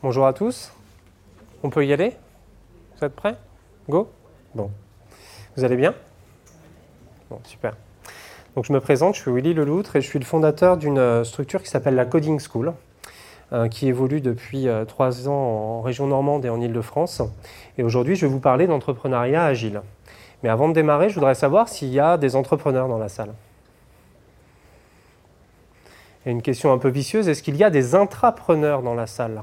Bonjour à tous. On peut y aller? Vous êtes prêts? Go? Bon. Vous allez bien? Bon, super. Donc je me présente, je suis Willy Leloutre et je suis le fondateur d'une structure qui s'appelle la Coding School, qui évolue depuis 3 ans en région normande et en Île-de-France. Et aujourd'hui, je vais vous parler d'entrepreneuriat agile. Mais avant de démarrer, je voudrais savoir s'il y a des entrepreneurs dans la salle. Et une question un peu vicieuse, est-ce qu'il y a des intrapreneurs dans la salle?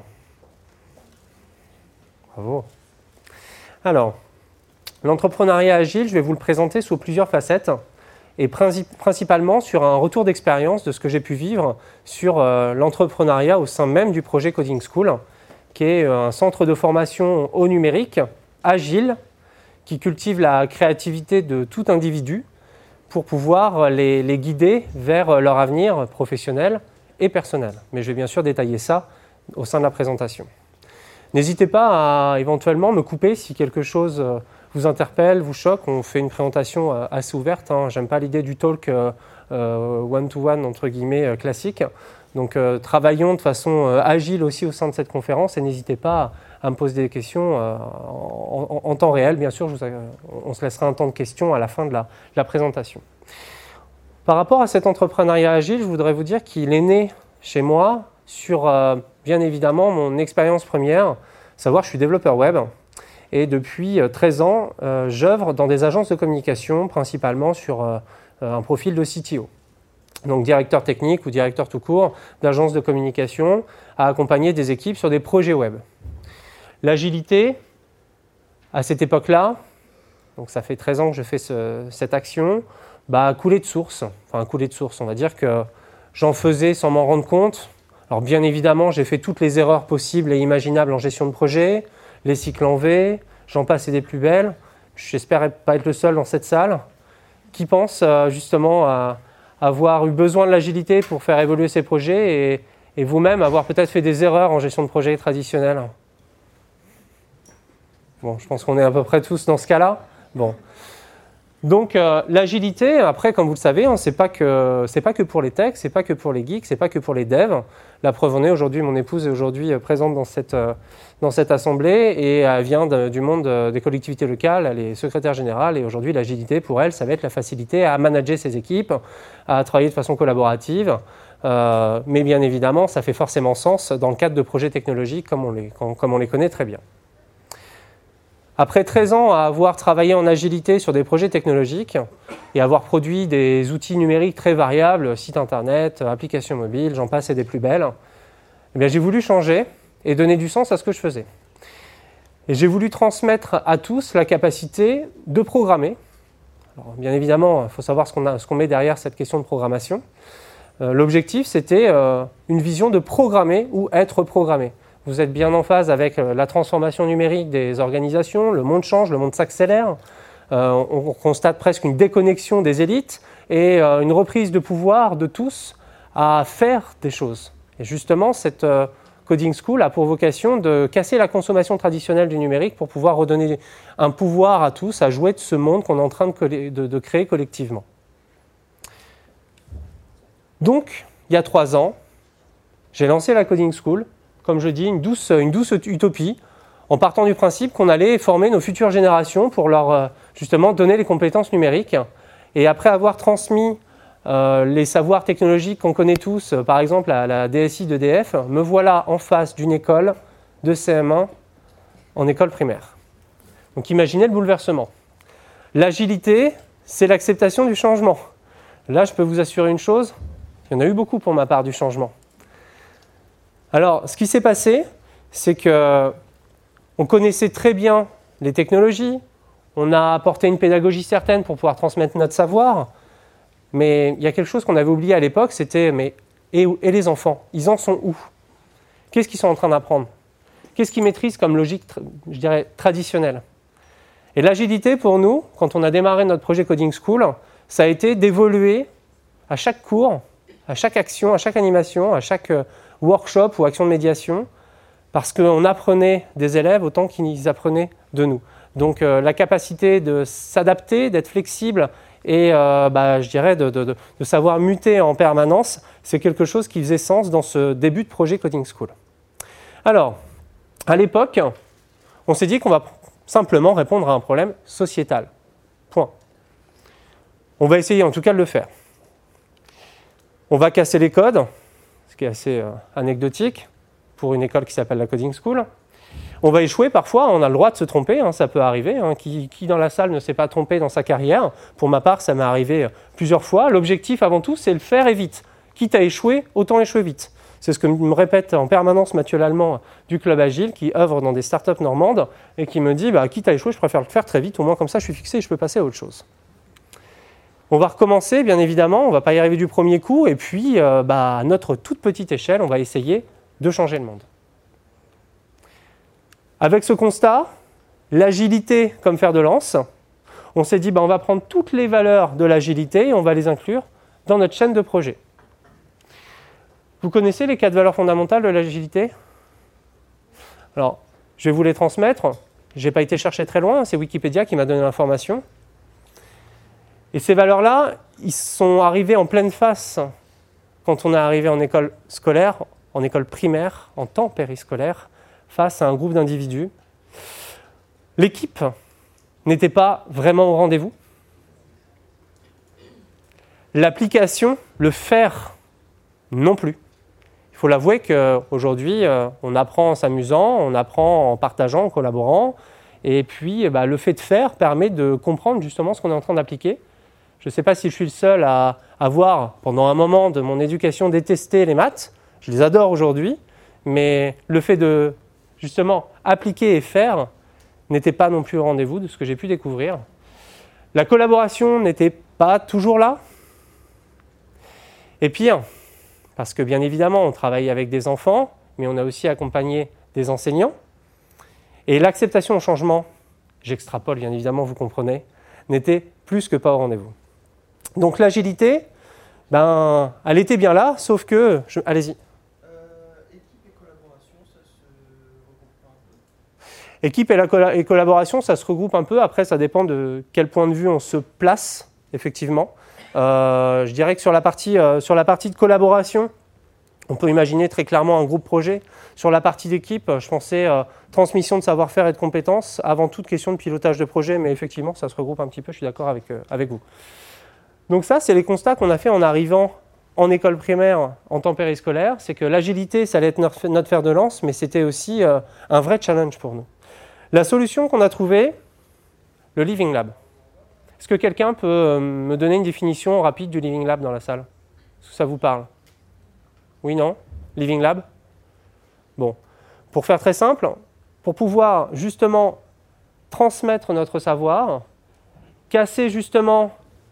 Bravo. Alors, l'entrepreneuriat agile, je vais vous le présenter sous plusieurs facettes et principalement sur un retour d'expérience de ce que j'ai pu vivre sur l'entrepreneuriat au sein même du projet Coding School, qui est un centre de formation au numérique, agile, qui cultive la créativité de tout individu pour pouvoir les guider vers leur avenir professionnel et personnel. Mais je vais bien sûr détailler ça au sein de la présentation. N'hésitez pas à éventuellement me couper si quelque chose vous interpelle, vous choque. On fait une présentation assez ouverte. J'aime pas l'idée du talk one-to-one, entre guillemets, classique. Donc travaillons de façon agile aussi au sein de cette conférence et n'hésitez pas à me poser des questions en temps réel. Bien sûr, on se laissera un temps de questions à la fin de la présentation. Par rapport à cet entrepreneuriat agile, je voudrais vous dire qu'il est né chez moi sur, bien évidemment, mon expérience première, savoir que je suis développeur web. Et depuis 13 ans, j'œuvre dans des agences de communication, principalement sur un profil de CTO. Donc directeur technique ou directeur tout court d'agence de communication à accompagner des équipes sur des projets web. L'agilité, à cette époque-là, donc ça fait 13 ans que je fais cette action, coulé de source. Enfin, coulé de source, on va dire que j'en faisais sans m'en rendre compte. Alors bien évidemment, j'ai fait toutes les erreurs possibles et imaginables en gestion de projet, les cycles en V, j'en passe et des plus belles. J'espère pas être le seul dans cette salle qui pense justement à avoir eu besoin de l'agilité pour faire évoluer ses projets et vous-même avoir peut-être fait des erreurs en gestion de projet traditionnelle. Bon, je pense qu'on est à peu près tous dans ce cas-là. Bon. Donc l'agilité, après, comme vous le savez, c'est pas que pour les techs, c'est pas que pour les geeks, c'est pas que pour les devs. La preuve en est, aujourd'hui, mon épouse est aujourd'hui présente dans cette assemblée et elle vient du monde des collectivités locales, elle est secrétaire générale et aujourd'hui l'agilité pour elle, ça va être la facilité à manager ses équipes, à travailler de façon collaborative. Mais bien évidemment, ça fait forcément sens dans le cadre de projets technologiques comme on les connaît très bien. Après 13 ans à avoir travaillé en agilité sur des projets technologiques et avoir produit des outils numériques très variables, sites internet, applications mobiles, j'en passe et des plus belles, j'ai voulu changer et donner du sens à ce que je faisais. Et j'ai voulu transmettre à tous la capacité de programmer. Alors, bien évidemment, il faut savoir ce qu'on met derrière cette question de programmation. L'objectif, c'était une vision de programmer ou être programmé. Vous êtes bien en phase avec la transformation numérique des organisations, le monde change, le monde s'accélère. On constate presque une déconnexion des élites et une reprise de pouvoir de tous à faire des choses. Et justement, cette Coding School a pour vocation de casser la consommation traditionnelle du numérique pour pouvoir redonner un pouvoir à tous à jouer de ce monde qu'on est en train de créer collectivement. Donc, il y a 3 ans, j'ai lancé la Coding School. Comme je dis, une douce utopie, en partant du principe qu'on allait former nos futures générations pour leur justement donner les compétences numériques. Et après avoir transmis les savoirs technologiques qu'on connaît tous, par exemple à la DSI d'EDF, me voilà en face d'une école de CM1 en école primaire. Donc imaginez le bouleversement. L'agilité, c'est l'acceptation du changement. Là, je peux vous assurer une chose, il y en a eu beaucoup pour ma part du changement. Alors, ce qui s'est passé, c'est qu'on connaissait très bien les technologies, on a apporté une pédagogie certaine pour pouvoir transmettre notre savoir, mais il y a quelque chose qu'on avait oublié à l'époque, c'était et les enfants, ils en sont où? Qu'est-ce qu'ils sont en train d'apprendre? Qu'est-ce qu'ils maîtrisent comme logique, je dirais, traditionnelle? Et l'agilité pour nous, quand on a démarré notre projet Coding School, ça a été d'évoluer à chaque cours, à chaque action, à chaque animation, à chaque workshop ou action de médiation, parce qu'on apprenait des élèves autant qu'ils apprenaient de nous. Donc la capacité de s'adapter, d'être flexible et je dirais de savoir muter en permanence, c'est quelque chose qui faisait sens dans ce début de projet Coding School. Alors, À l'époque, on s'est dit qu'on va simplement répondre à un problème sociétal. Point. On va essayer en tout cas de le faire. On va casser les codes, ce qui est assez anecdotique pour une école qui s'appelle la Coding School. On va échouer parfois, on a le droit de se tromper, ça peut arriver. Qui dans la salle ne s'est pas trompé dans sa carrière? Pour ma part, ça m'est arrivé plusieurs fois. L'objectif avant tout, c'est le faire et vite. Quitte à échouer, autant échouer vite. C'est ce que me répète en permanence Mathieu Lallemand du Club Agile, qui œuvre dans des startups normandes et qui me dit quitte à échouer, je préfère le faire très vite, au moins comme ça je suis fixé et je peux passer à autre chose. On va recommencer, bien évidemment, on ne va pas y arriver du premier coup, et puis à notre toute petite échelle, on va essayer de changer le monde. Avec ce constat, l'agilité comme fer de lance, on s'est dit on va prendre toutes les valeurs de l'agilité et on va les inclure dans notre chaîne de projet. Vous connaissez les 4 valeurs fondamentales de l'agilité? Alors, je vais vous les transmettre. Je n'ai pas été chercher très loin, c'est Wikipédia qui m'a donné l'information. Et ces valeurs-là, ils sont arrivés en pleine face quand on est arrivé en école scolaire, en école primaire, en temps périscolaire, face à un groupe d'individus. L'équipe n'était pas vraiment au rendez-vous. L'application, le faire, non plus. Il faut l'avouer qu'aujourd'hui, on apprend en s'amusant, on apprend en partageant, en collaborant. Et puis, le fait de faire permet de comprendre justement ce qu'on est en train d'appliquer. Je ne sais pas si je suis le seul à avoir, pendant un moment de mon éducation, détesté les maths. Je les adore aujourd'hui. Mais le fait de, justement, appliquer et faire n'était pas non plus au rendez-vous de ce que j'ai pu découvrir. La collaboration n'était pas toujours là. Et pire, parce que bien évidemment, on travaille avec des enfants, mais on a aussi accompagné des enseignants. Et l'acceptation au changement, j'extrapole bien évidemment, vous comprenez, n'était plus que pas au rendez-vous. Donc l'agilité, elle était bien là, sauf que... Allez-y. Équipe et collaboration, ça se regroupe pas un peu? Équipe et collaboration, ça se regroupe un peu. Après, ça dépend de quel point de vue on se place, effectivement. Je dirais que sur la partie de collaboration, on peut imaginer très clairement un groupe projet. Sur la partie d'équipe, je pensais transmission de savoir-faire et de compétences, avant toute question de pilotage de projet, mais effectivement, ça se regroupe un petit peu, je suis d'accord avec vous. Donc ça, c'est les constats qu'on a fait en arrivant en école primaire en temps périscolaire, c'est que l'agilité, ça allait être notre fer de lance, mais c'était aussi un vrai challenge pour nous. La solution qu'on a trouvée, le Living Lab. Est-ce que quelqu'un peut me donner une définition rapide du Living Lab dans la salle? Est-ce que ça vous parle? Oui, non? Living Lab? Bon, pour faire très simple, pour pouvoir justement transmettre notre savoir, casser justement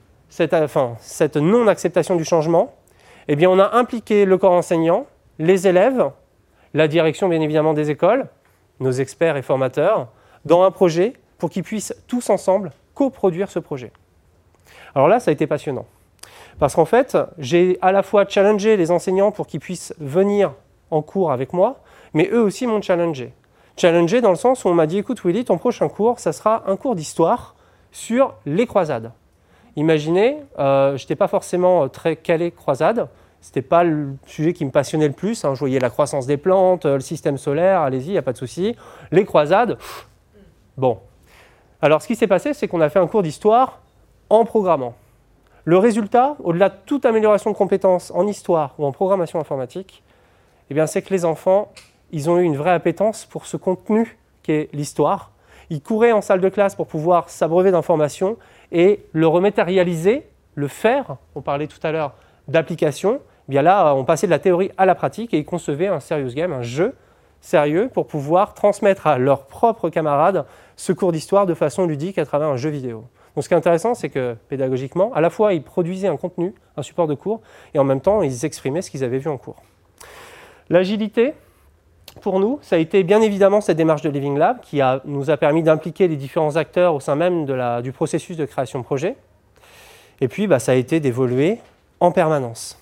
cette non-acceptation du changement, eh bien on a impliqué le corps enseignant, les élèves, la direction bien évidemment des écoles, nos experts et formateurs, dans un projet pour qu'ils puissent tous ensemble coproduire ce projet. Alors là, ça a été passionnant. Parce qu'en fait, j'ai à la fois challengé les enseignants pour qu'ils puissent venir en cours avec moi, mais eux aussi m'ont challengé. Challengé dans le sens où on m'a dit, écoute Willy, ton prochain cours, ça sera un cours d'histoire sur les croisades. Imaginez, je n'étais pas forcément très calé croisade, ce n'était pas le sujet qui me passionnait le plus, je voyais la croissance des plantes, le système solaire, allez-y, il n'y a pas de souci. Les croisades, bon. Alors ce qui s'est passé, c'est qu'on a fait un cours d'histoire en programmant. Le résultat, au-delà de toute amélioration de compétences en histoire ou en programmation informatique, eh bien, c'est que les enfants, ils ont eu une vraie appétence pour ce contenu qu'est l'histoire. Ils couraient en salle de classe pour pouvoir s'abreuver d'informations et le rematérialiser, le faire. On parlait tout à l'heure d'application. Eh bien là, on passait de la théorie à la pratique et ils concevaient un serious game, un jeu sérieux pour pouvoir transmettre à leurs propres camarades ce cours d'histoire de façon ludique à travers un jeu vidéo. Donc ce qui est intéressant, c'est que pédagogiquement, à la fois ils produisaient un contenu, un support de cours, et en même temps ils exprimaient ce qu'ils avaient vu en cours. L'agilité, pour nous, ça a été bien évidemment cette démarche de Living Lab qui nous a permis d'impliquer les différents acteurs au sein même du processus de création de projet. Et puis ça a été d'évoluer en permanence.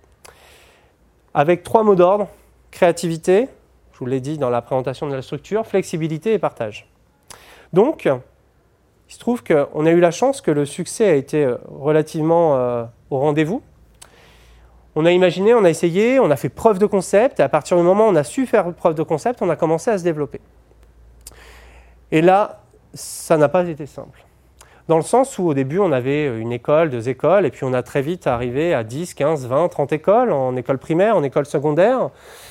Avec 3 mots d'ordre, créativité, je vous l'ai dit dans la présentation de la structure, flexibilité et partage. Donc, il se trouve qu'on a eu la chance que le succès a été relativement au rendez-vous. On a imaginé, on a essayé, on a fait preuve de concept, et à partir du moment où on a su faire preuve de concept, on a commencé à se développer. Et là, ça n'a pas été simple. Dans le sens où au début, on avait une école, 2 écoles, et puis on a très vite arrivé à 10, 15, 20, 30 écoles, en école primaire, en école secondaire.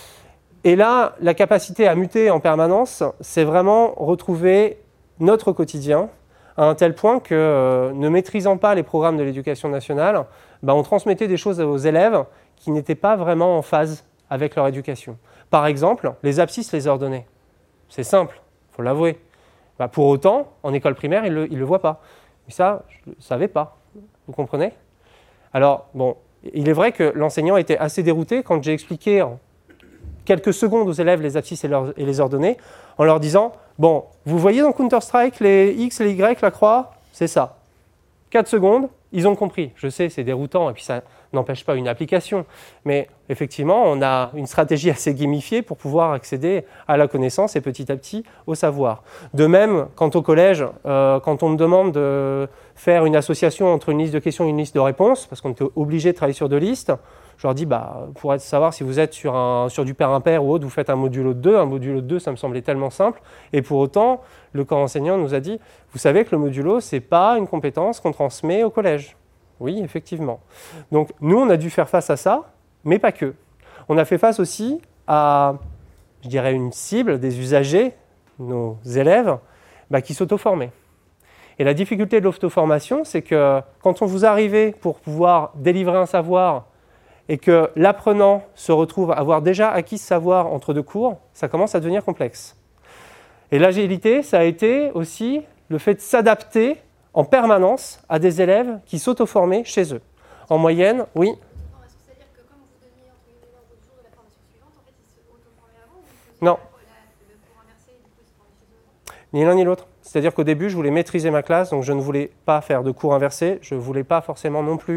Et là, la capacité à muter en permanence, c'est vraiment retrouver notre quotidien, à un tel point que, ne maîtrisant pas les programmes de l'éducation nationale, on transmettait des choses aux élèves qui n'étaient pas vraiment en phase avec leur éducation. Par exemple, les abscisses, les ordonnées. C'est simple, il faut l'avouer. Pour autant, en école primaire, ils ne le voient pas. Et ça, je ne le savais pas. Vous comprenez ? Alors, bon, il est vrai que l'enseignant était assez dérouté quand j'ai expliqué en quelques secondes aux élèves les abscisses et les ordonnées, en leur disant « Bon, vous voyez dans Counter-Strike les X et les Y, la croix ? C'est ça. » 4 secondes, ils ont compris. Je sais, c'est déroutant, et puis ça n'empêche pas une application. Mais effectivement, on a une stratégie assez gamifiée pour pouvoir accéder à la connaissance et petit à petit au savoir. De même, quant au collège, quand on me demande de faire une association entre une liste de questions et une liste de réponses, parce qu'on était obligé de travailler sur 2 listes, je leur dis, pour savoir si vous êtes sur du pair-impair ou autre, vous faites un modulo de 2. Un modulo de 2, ça me semblait tellement simple. Et pour autant, le corps enseignant nous a dit, vous savez que le modulo, ce n'est pas une compétence qu'on transmet au collège. Oui, effectivement. Donc, nous, on a dû faire face à ça, mais pas que. On a fait face aussi à, je dirais, une cible des usagers, nos élèves, qui s'auto-formaient. Et la difficulté de l'auto-formation, c'est que quand on vous arrivez pour pouvoir délivrer un savoir et que l'apprenant se retrouve à avoir déjà acquis ce savoir entre 2 cours, ça commence à devenir complexe. Et l'agilité, ça a été aussi le fait de s'adapter en permanence à des élèves qui s'auto-formaient chez eux. En moyenne, oui. Est-ce que c'est-à-dire que comme vous donniez l'ordre du jour de la formation suivante, en fait, ils se auto-formaient avant ou ils faisaient Non. le cours inversé et du coup ils se formaient chez eux? Ni l'un ni l'autre. C'est-à-dire qu'au début, je voulais maîtriser ma classe, donc je ne voulais pas faire de cours inversés. Je ne voulais pas forcément non plus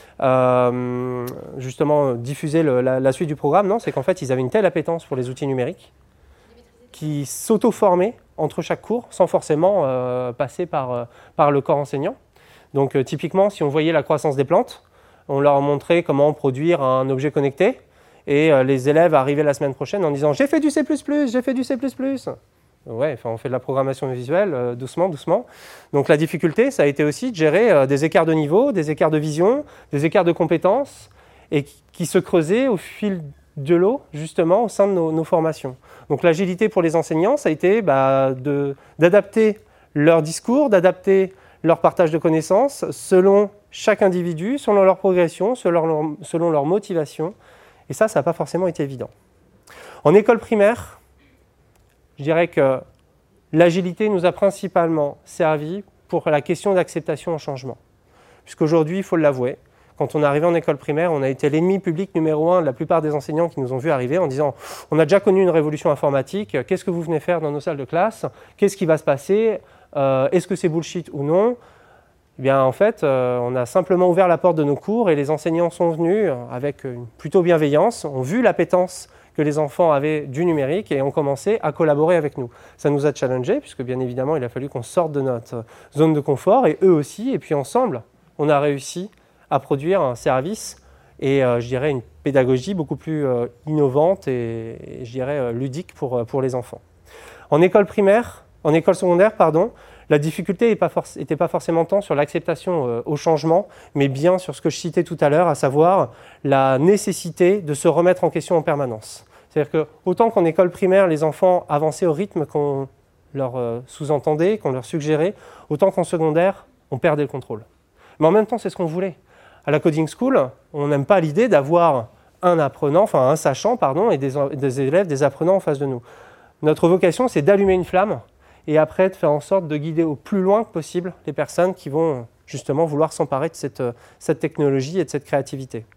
justement diffuser la suite du programme. Non, c'est qu'en fait, ils avaient une telle appétence pour les outils numériques qui s'auto-formaient entre chaque cours sans forcément passer par le corps enseignant. Donc typiquement, si on voyait la croissance des plantes, on leur montrait comment produire un objet connecté et les élèves arrivaient la semaine prochaine en disant « J'ai fait du C++, j'ai fait du C++. » Ouais, on fait de la programmation visuelle doucement, doucement. Donc la difficulté, ça a été aussi de gérer des écarts de niveau, des écarts de vision, des écarts de compétences et qui se creusaient au fil de l'eau, justement, au sein de nos formations. Donc l'agilité pour les enseignants, ça a été d'adapter leur discours, d'adapter leur partage de connaissances selon chaque individu, selon leur progression, selon leur motivation. Et ça n'a pas forcément été évident. En école primaire, je dirais que l'agilité nous a principalement servi pour la question d'acceptation au changement. Puisqu'aujourd'hui, il faut l'avouer, quand on est arrivé en école primaire, on a été l'ennemi public numéro 1 de la plupart des enseignants qui nous ont vus arriver en disant « On a déjà connu une révolution informatique, qu'est-ce que vous venez faire dans nos salles de classe? Qu'est-ce qui va se passer? Est-ce que c'est bullshit ou non ?» Eh bien, en fait, on a simplement ouvert la porte de nos cours et les enseignants sont venus avec une plutôt bienveillance, ont vu l'appétence que les enfants avaient du numérique et ont commencé à collaborer avec nous. Ça nous a challengés, puisque bien évidemment, il a fallu qu'on sorte de notre zone de confort, et eux aussi, et puis ensemble, on a réussi à produire un service et, je dirais, une pédagogie beaucoup plus innovante et je dirais, ludique pour les enfants. En école secondaire, la difficulté n'était pas forcément tant sur l'acceptation au changement, mais bien sur ce que je citais tout à l'heure, à savoir la nécessité de se remettre en question en permanence. C'est-à-dire que autant qu'en école primaire, les enfants avançaient au rythme qu'on leur sous-entendait, qu'on leur suggérait, autant qu'en secondaire, on perdait le contrôle. Mais en même temps, c'est ce qu'on voulait. À la Coding School, on n'aime pas l'idée d'avoir un sachant, et des élèves, des apprenants en face de nous. Notre vocation, c'est d'allumer une flamme et après de faire en sorte de guider au plus loin que possible les personnes qui vont justement vouloir s'emparer de cette technologie et de cette créativité.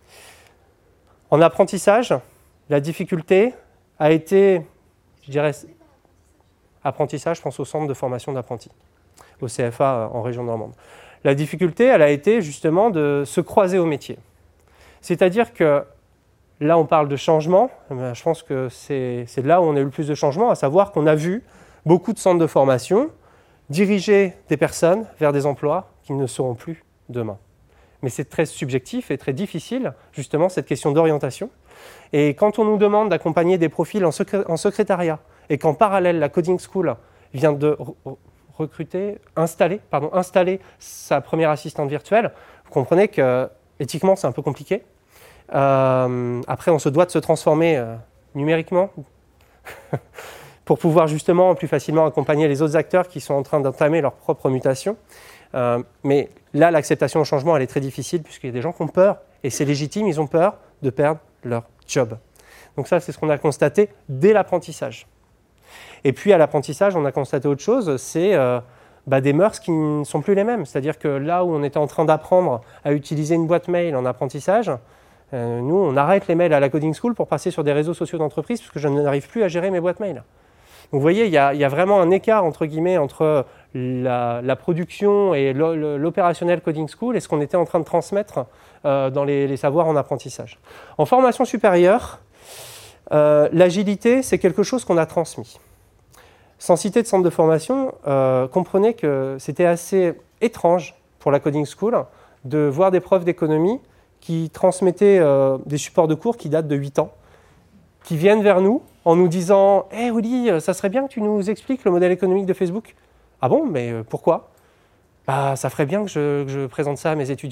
En apprentissage, la difficulté a été, je dirais, apprentissage, je pense au centre de formation d'apprentis, au CFA en région normande. La difficulté, elle a été justement de se croiser au métier. C'est-à-dire que là, on parle de changement, je pense que c'est là où on a eu le plus de changements, à savoir qu'on a vu beaucoup de centres de formation diriger des personnes vers des emplois qui ne seront plus demain. mais c'est très subjectif et très difficile, justement, cette question d'orientation. Et quand on nous demande d'accompagner des profils en secrétariat, et qu'en parallèle, la Coding School vient de installer sa première assistante virtuelle, vous comprenez que éthiquement, c'est un peu compliqué. Après, on se doit de se transformer numériquement pour pouvoir justement plus facilement accompagner les autres acteurs qui sont en train d'entamer leur propre mutation. Mais là, l'acceptation au changement, elle est très difficile puisqu'il y a des gens qui ont peur, et c'est légitime, ils ont peur de perdre leur job. Donc ça, c'est ce qu'on a constaté dès l'apprentissage. Et puis à l'apprentissage, on a constaté autre chose, c'est des mœurs qui ne sont plus les mêmes. C'est-à-dire que là où on était en train d'apprendre à utiliser une boîte mail en apprentissage, nous, on arrête les mails à la Coding School pour passer sur des réseaux sociaux d'entreprise parce que je n'arrive plus à gérer mes boîtes mail. Donc vous voyez, il y a vraiment un écart entre guillemets entre la production et l'opérationnel Coding School et ce qu'on était en train de transmettre dans les savoirs en apprentissage. En formation supérieure, l'agilité, c'est quelque chose qu'on a transmis. Sans citer de centre de formation, comprenez que c'était assez étrange pour la Coding School de voir des profs d'économie qui transmettaient des supports de cours qui datent de 8 ans, qui viennent vers nous en nous disant « Hey Willy, ça serait bien que tu nous expliques le modèle économique de Facebook. » « Ah bon, mais pourquoi ?»« Ça ferait bien que je présente ça à mes étudiants. »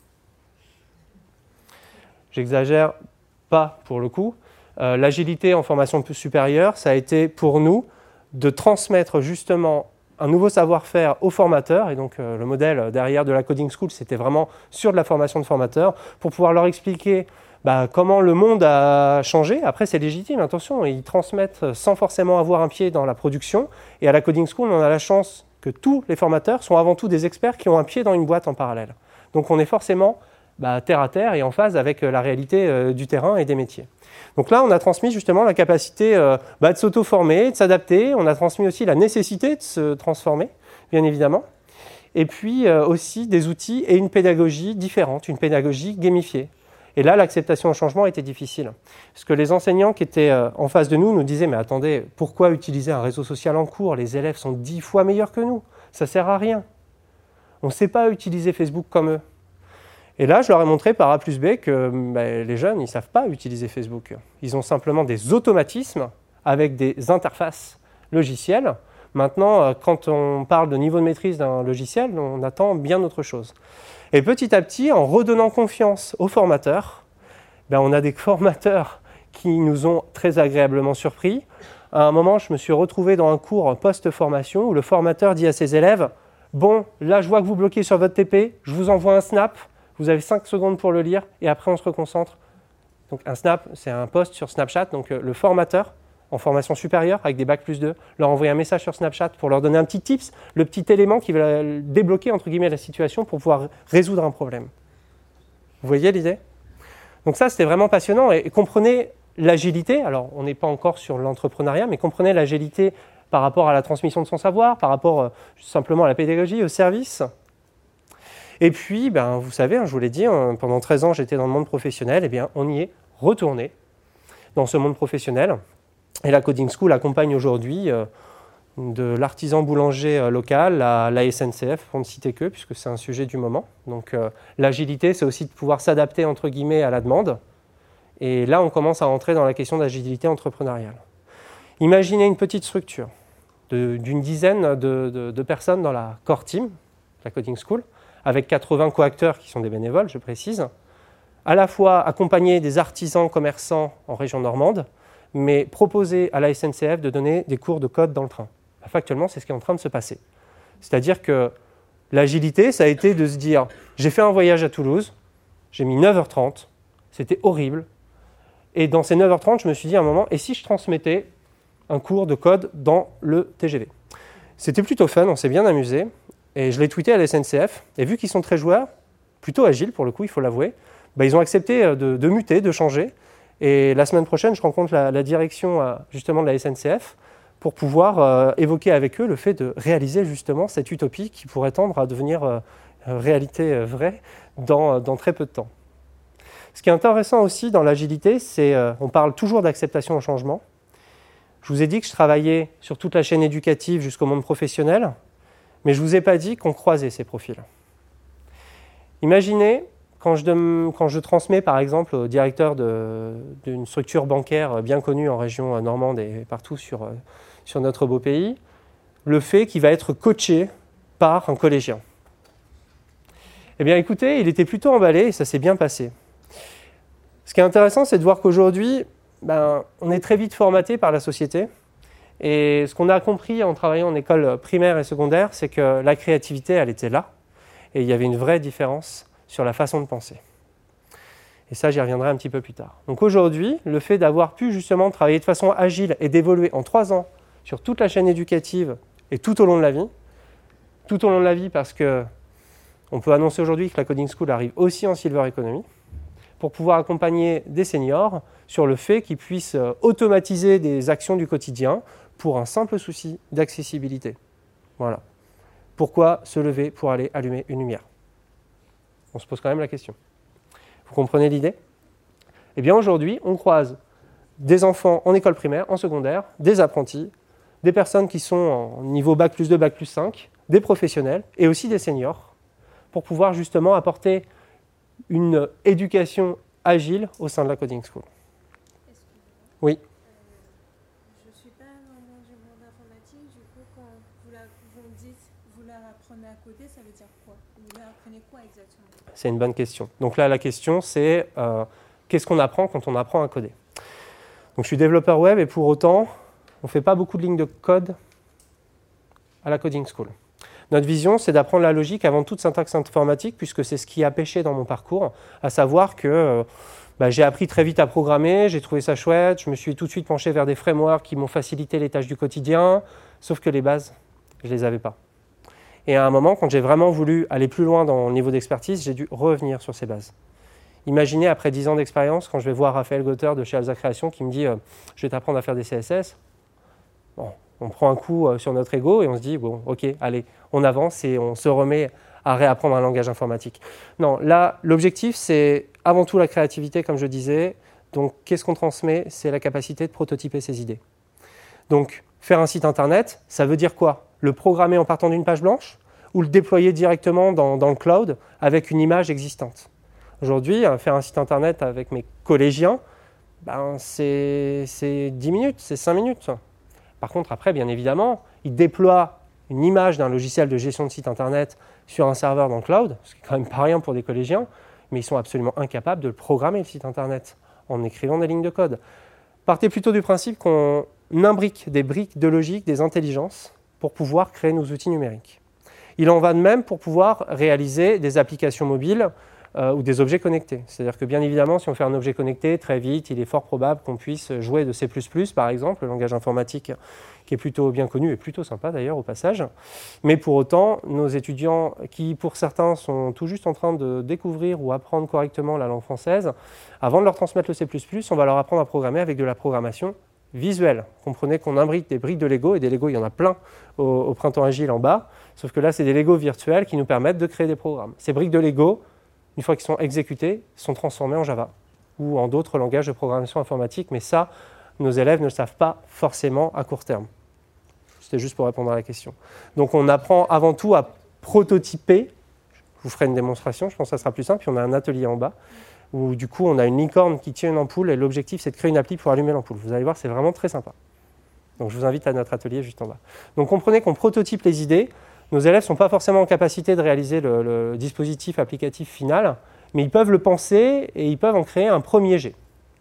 J'exagère pas pour le coup. L'agilité en formation supérieure, ça a été pour nous de transmettre justement un nouveau savoir-faire aux formateurs, et donc le modèle derrière de la Coding School, c'était vraiment sur de la formation de formateurs, pour pouvoir leur expliquer comment le monde a changé. Après, c'est légitime, attention, ils transmettent sans forcément avoir un pied dans la production, et à la Coding School, on a la chance que tous les formateurs sont avant tout des experts qui ont un pied dans une boîte en parallèle. Donc on est forcément terre à terre et en phase avec la réalité du terrain et des métiers. Donc là, on a transmis justement la capacité de s'auto-former, de s'adapter. On a transmis aussi la nécessité de se transformer, bien évidemment. Et puis aussi des outils et une pédagogie différente, une pédagogie gamifiée. Et là, l'acceptation au changement était difficile. Parce que les enseignants qui étaient en face de nous disaient « Mais attendez, pourquoi utiliser un réseau social en cours? Les élèves sont 10 fois meilleurs que nous. Ça ne sert à rien. On ne sait pas utiliser Facebook comme eux. » Et là, je leur ai montré par A plus B que les jeunes, ils ne savent pas utiliser Facebook. Ils ont simplement des automatismes avec des interfaces logicielles. Maintenant, quand on parle de niveau de maîtrise d'un logiciel, on attend bien autre chose. Et petit à petit, en redonnant confiance aux formateurs, on a des formateurs qui nous ont très agréablement surpris. À un moment, je me suis retrouvé dans un cours post-formation où le formateur dit à ses élèves « Bon, là, je vois que vous bloquez sur votre TP, je vous envoie un snap. Vous avez 5 secondes pour le lire et après on se reconcentre. » Donc un snap, c'est un post sur Snapchat. Donc le formateur en formation supérieure avec des Bac+2 leur envoie un message sur Snapchat pour leur donner un petit tips, le petit élément qui va débloquer entre guillemets la situation pour pouvoir résoudre un problème. Vous voyez l'idée? Donc ça, c'était vraiment passionnant. Et comprenez l'agilité. Alors on n'est pas encore sur l'entrepreneuriat, mais comprenez l'agilité par rapport à la transmission de son savoir, par rapport simplement à la pédagogie, au service. Et puis, vous savez, je vous l'ai dit, pendant 13 ans, j'étais dans le monde professionnel. Eh bien, on y est retourné dans ce monde professionnel. Et la Coding School accompagne aujourd'hui de l'artisan boulanger local à la SNCF, pour ne citer que, puisque c'est un sujet du moment. Donc, l'agilité, c'est aussi de pouvoir s'adapter, entre guillemets, à la demande. Et là, on commence à rentrer dans la question d'agilité entrepreneuriale. Imaginez une petite structure d'une dizaine de personnes dans la core team, la Coding School, avec 80 coacteurs qui sont des bénévoles, je précise, à la fois accompagner des artisans commerçants en région normande, mais proposer à la SNCF de donner des cours de code dans le train. Factuellement, c'est ce qui est en train de se passer. C'est-à-dire que l'agilité, ça a été de se dire « J'ai fait un voyage à Toulouse, j'ai mis 9h30, c'était horrible, et dans ces 9h30, je me suis dit à un moment, et si je transmettais un cours de code dans le TGV ?» C'était plutôt fun, on s'est bien amusé. Et je l'ai tweeté à la SNCF, et vu qu'ils sont très joueurs, plutôt agiles pour le coup, il faut l'avouer, ils ont accepté de muter, de changer. Et la semaine prochaine, je rencontre la direction justement de la SNCF pour pouvoir évoquer avec eux le fait de réaliser justement cette utopie qui pourrait tendre à devenir réalité vraie dans très peu de temps. Ce qui est intéressant aussi dans l'agilité, c'est on parle toujours d'acceptation au changement. Je vous ai dit que je travaillais sur toute la chaîne éducative jusqu'au monde professionnel. Mais je ne vous ai pas dit qu'on croisait ces profils. Imaginez quand je transmets par exemple au directeur d'une structure bancaire bien connue en région normande et partout sur notre beau pays, le fait qu'il va être coaché par un collégien. Eh bien écoutez, il était plutôt emballé et ça s'est bien passé. Ce qui est intéressant, c'est de voir qu'aujourd'hui, on est très vite formaté par la société. Et ce qu'on a compris en travaillant en école primaire et secondaire, c'est que la créativité, elle était là. Et il y avait une vraie différence sur la façon de penser. Et ça, j'y reviendrai un petit peu plus tard. Donc aujourd'hui, le fait d'avoir pu justement travailler de façon agile et d'évoluer en 3 ans sur toute la chaîne éducative et tout au long de la vie, parce qu'on peut annoncer aujourd'hui que la Coding School arrive aussi en Silver Economy, pour pouvoir accompagner des seniors sur le fait qu'ils puissent automatiser des actions du quotidien pour un simple souci d'accessibilité. Voilà. Pourquoi se lever pour aller allumer une lumière? On se pose quand même la question. Vous comprenez l'idée? Eh bien aujourd'hui, on croise des enfants en école primaire, en secondaire, des apprentis, des personnes qui sont en niveau Bac+2, Bac+5, des professionnels et aussi des seniors pour pouvoir justement apporter une éducation agile au sein de la Coding School. Oui. Je ne suis pas vraiment du monde informatique, du coup, quand vous me dites vous leur apprenez à coder, ça veut dire quoi? Vous leur apprenez quoi exactement? C'est une bonne question. Donc là, la question, c'est qu'est-ce qu'on apprend quand on apprend à coder? Donc je suis développeur web et pour autant, on ne fait pas beaucoup de lignes de code à la Coding School. Notre vision, c'est d'apprendre la logique avant toute syntaxe informatique, puisque c'est ce qui a pêché dans mon parcours, à savoir que j'ai appris très vite à programmer, j'ai trouvé ça chouette, je me suis tout de suite penché vers des frameworks qui m'ont facilité les tâches du quotidien, sauf que les bases, je ne les avais pas. Et à un moment, quand j'ai vraiment voulu aller plus loin dans le niveau d'expertise, j'ai dû revenir sur ces bases. Imaginez, après 10 ans d'expérience, quand je vais voir Raphaël Gauter de chez Alza Création qui me dit « je vais t'apprendre à faire des CSS », bon, on prend un coup sur notre ego et on se dit « bon, ok, allez, on avance et on se remet à réapprendre un langage informatique ». Non, là, l'objectif, c'est avant tout la créativité, comme je disais. Donc, qu'est-ce qu'on transmet? C'est la capacité de prototyper ses idées. Donc, faire un site internet, ça veut dire quoi? Le programmer en partant d'une page blanche ou le déployer directement dans le cloud avec une image existante? Aujourd'hui, faire un site internet avec mes collégiens, c'est 10 minutes, c'est 5 minutes. Par contre, après, bien évidemment, ils déploient une image d'un logiciel de gestion de site internet sur un serveur dans le cloud, ce qui est quand même pas rien pour des collégiens, mais ils sont absolument incapables de le programmer, le site internet, en écrivant des lignes de code. Partez plutôt du principe qu'on imbrique des briques de logique, des intelligences, pour pouvoir créer nos outils numériques. Il en va de même pour pouvoir réaliser des applications mobiles ou des objets connectés. C'est-à-dire que bien évidemment, si on fait un objet connecté, très vite, il est fort probable qu'on puisse jouer de C++, par exemple, le langage informatique qui est plutôt bien connu et plutôt sympa d'ailleurs au passage. Mais pour autant, nos étudiants qui, pour certains, sont tout juste en train de découvrir ou apprendre correctement la langue française, avant de leur transmettre le C++, on va leur apprendre à programmer avec de la programmation visuelle. Comprenez qu'on imbrique des briques de Lego, et des Lego, il y en a plein au Printemps Agile en bas, sauf que là, c'est des Lego virtuels qui nous permettent de créer des programmes. Ces briques de Lego, une fois qu'ils sont exécutés, sont transformés en Java ou en d'autres langages de programmation informatique, mais ça, nos élèves ne le savent pas forcément à court terme. C'était juste pour répondre à la question. Donc on apprend avant tout à prototyper. Je vous ferai une démonstration, je pense que ça sera plus simple. Puis on a un atelier en bas où du coup on a une licorne qui tient une ampoule et l'objectif c'est de créer une appli pour allumer l'ampoule. Vous allez voir, c'est vraiment très sympa. Donc je vous invite à notre atelier juste en bas. Donc comprenez qu'on prototype les idées. Nos élèves ne sont pas forcément en capacité de réaliser le dispositif applicatif final, mais ils peuvent le penser et ils peuvent en créer un premier jet.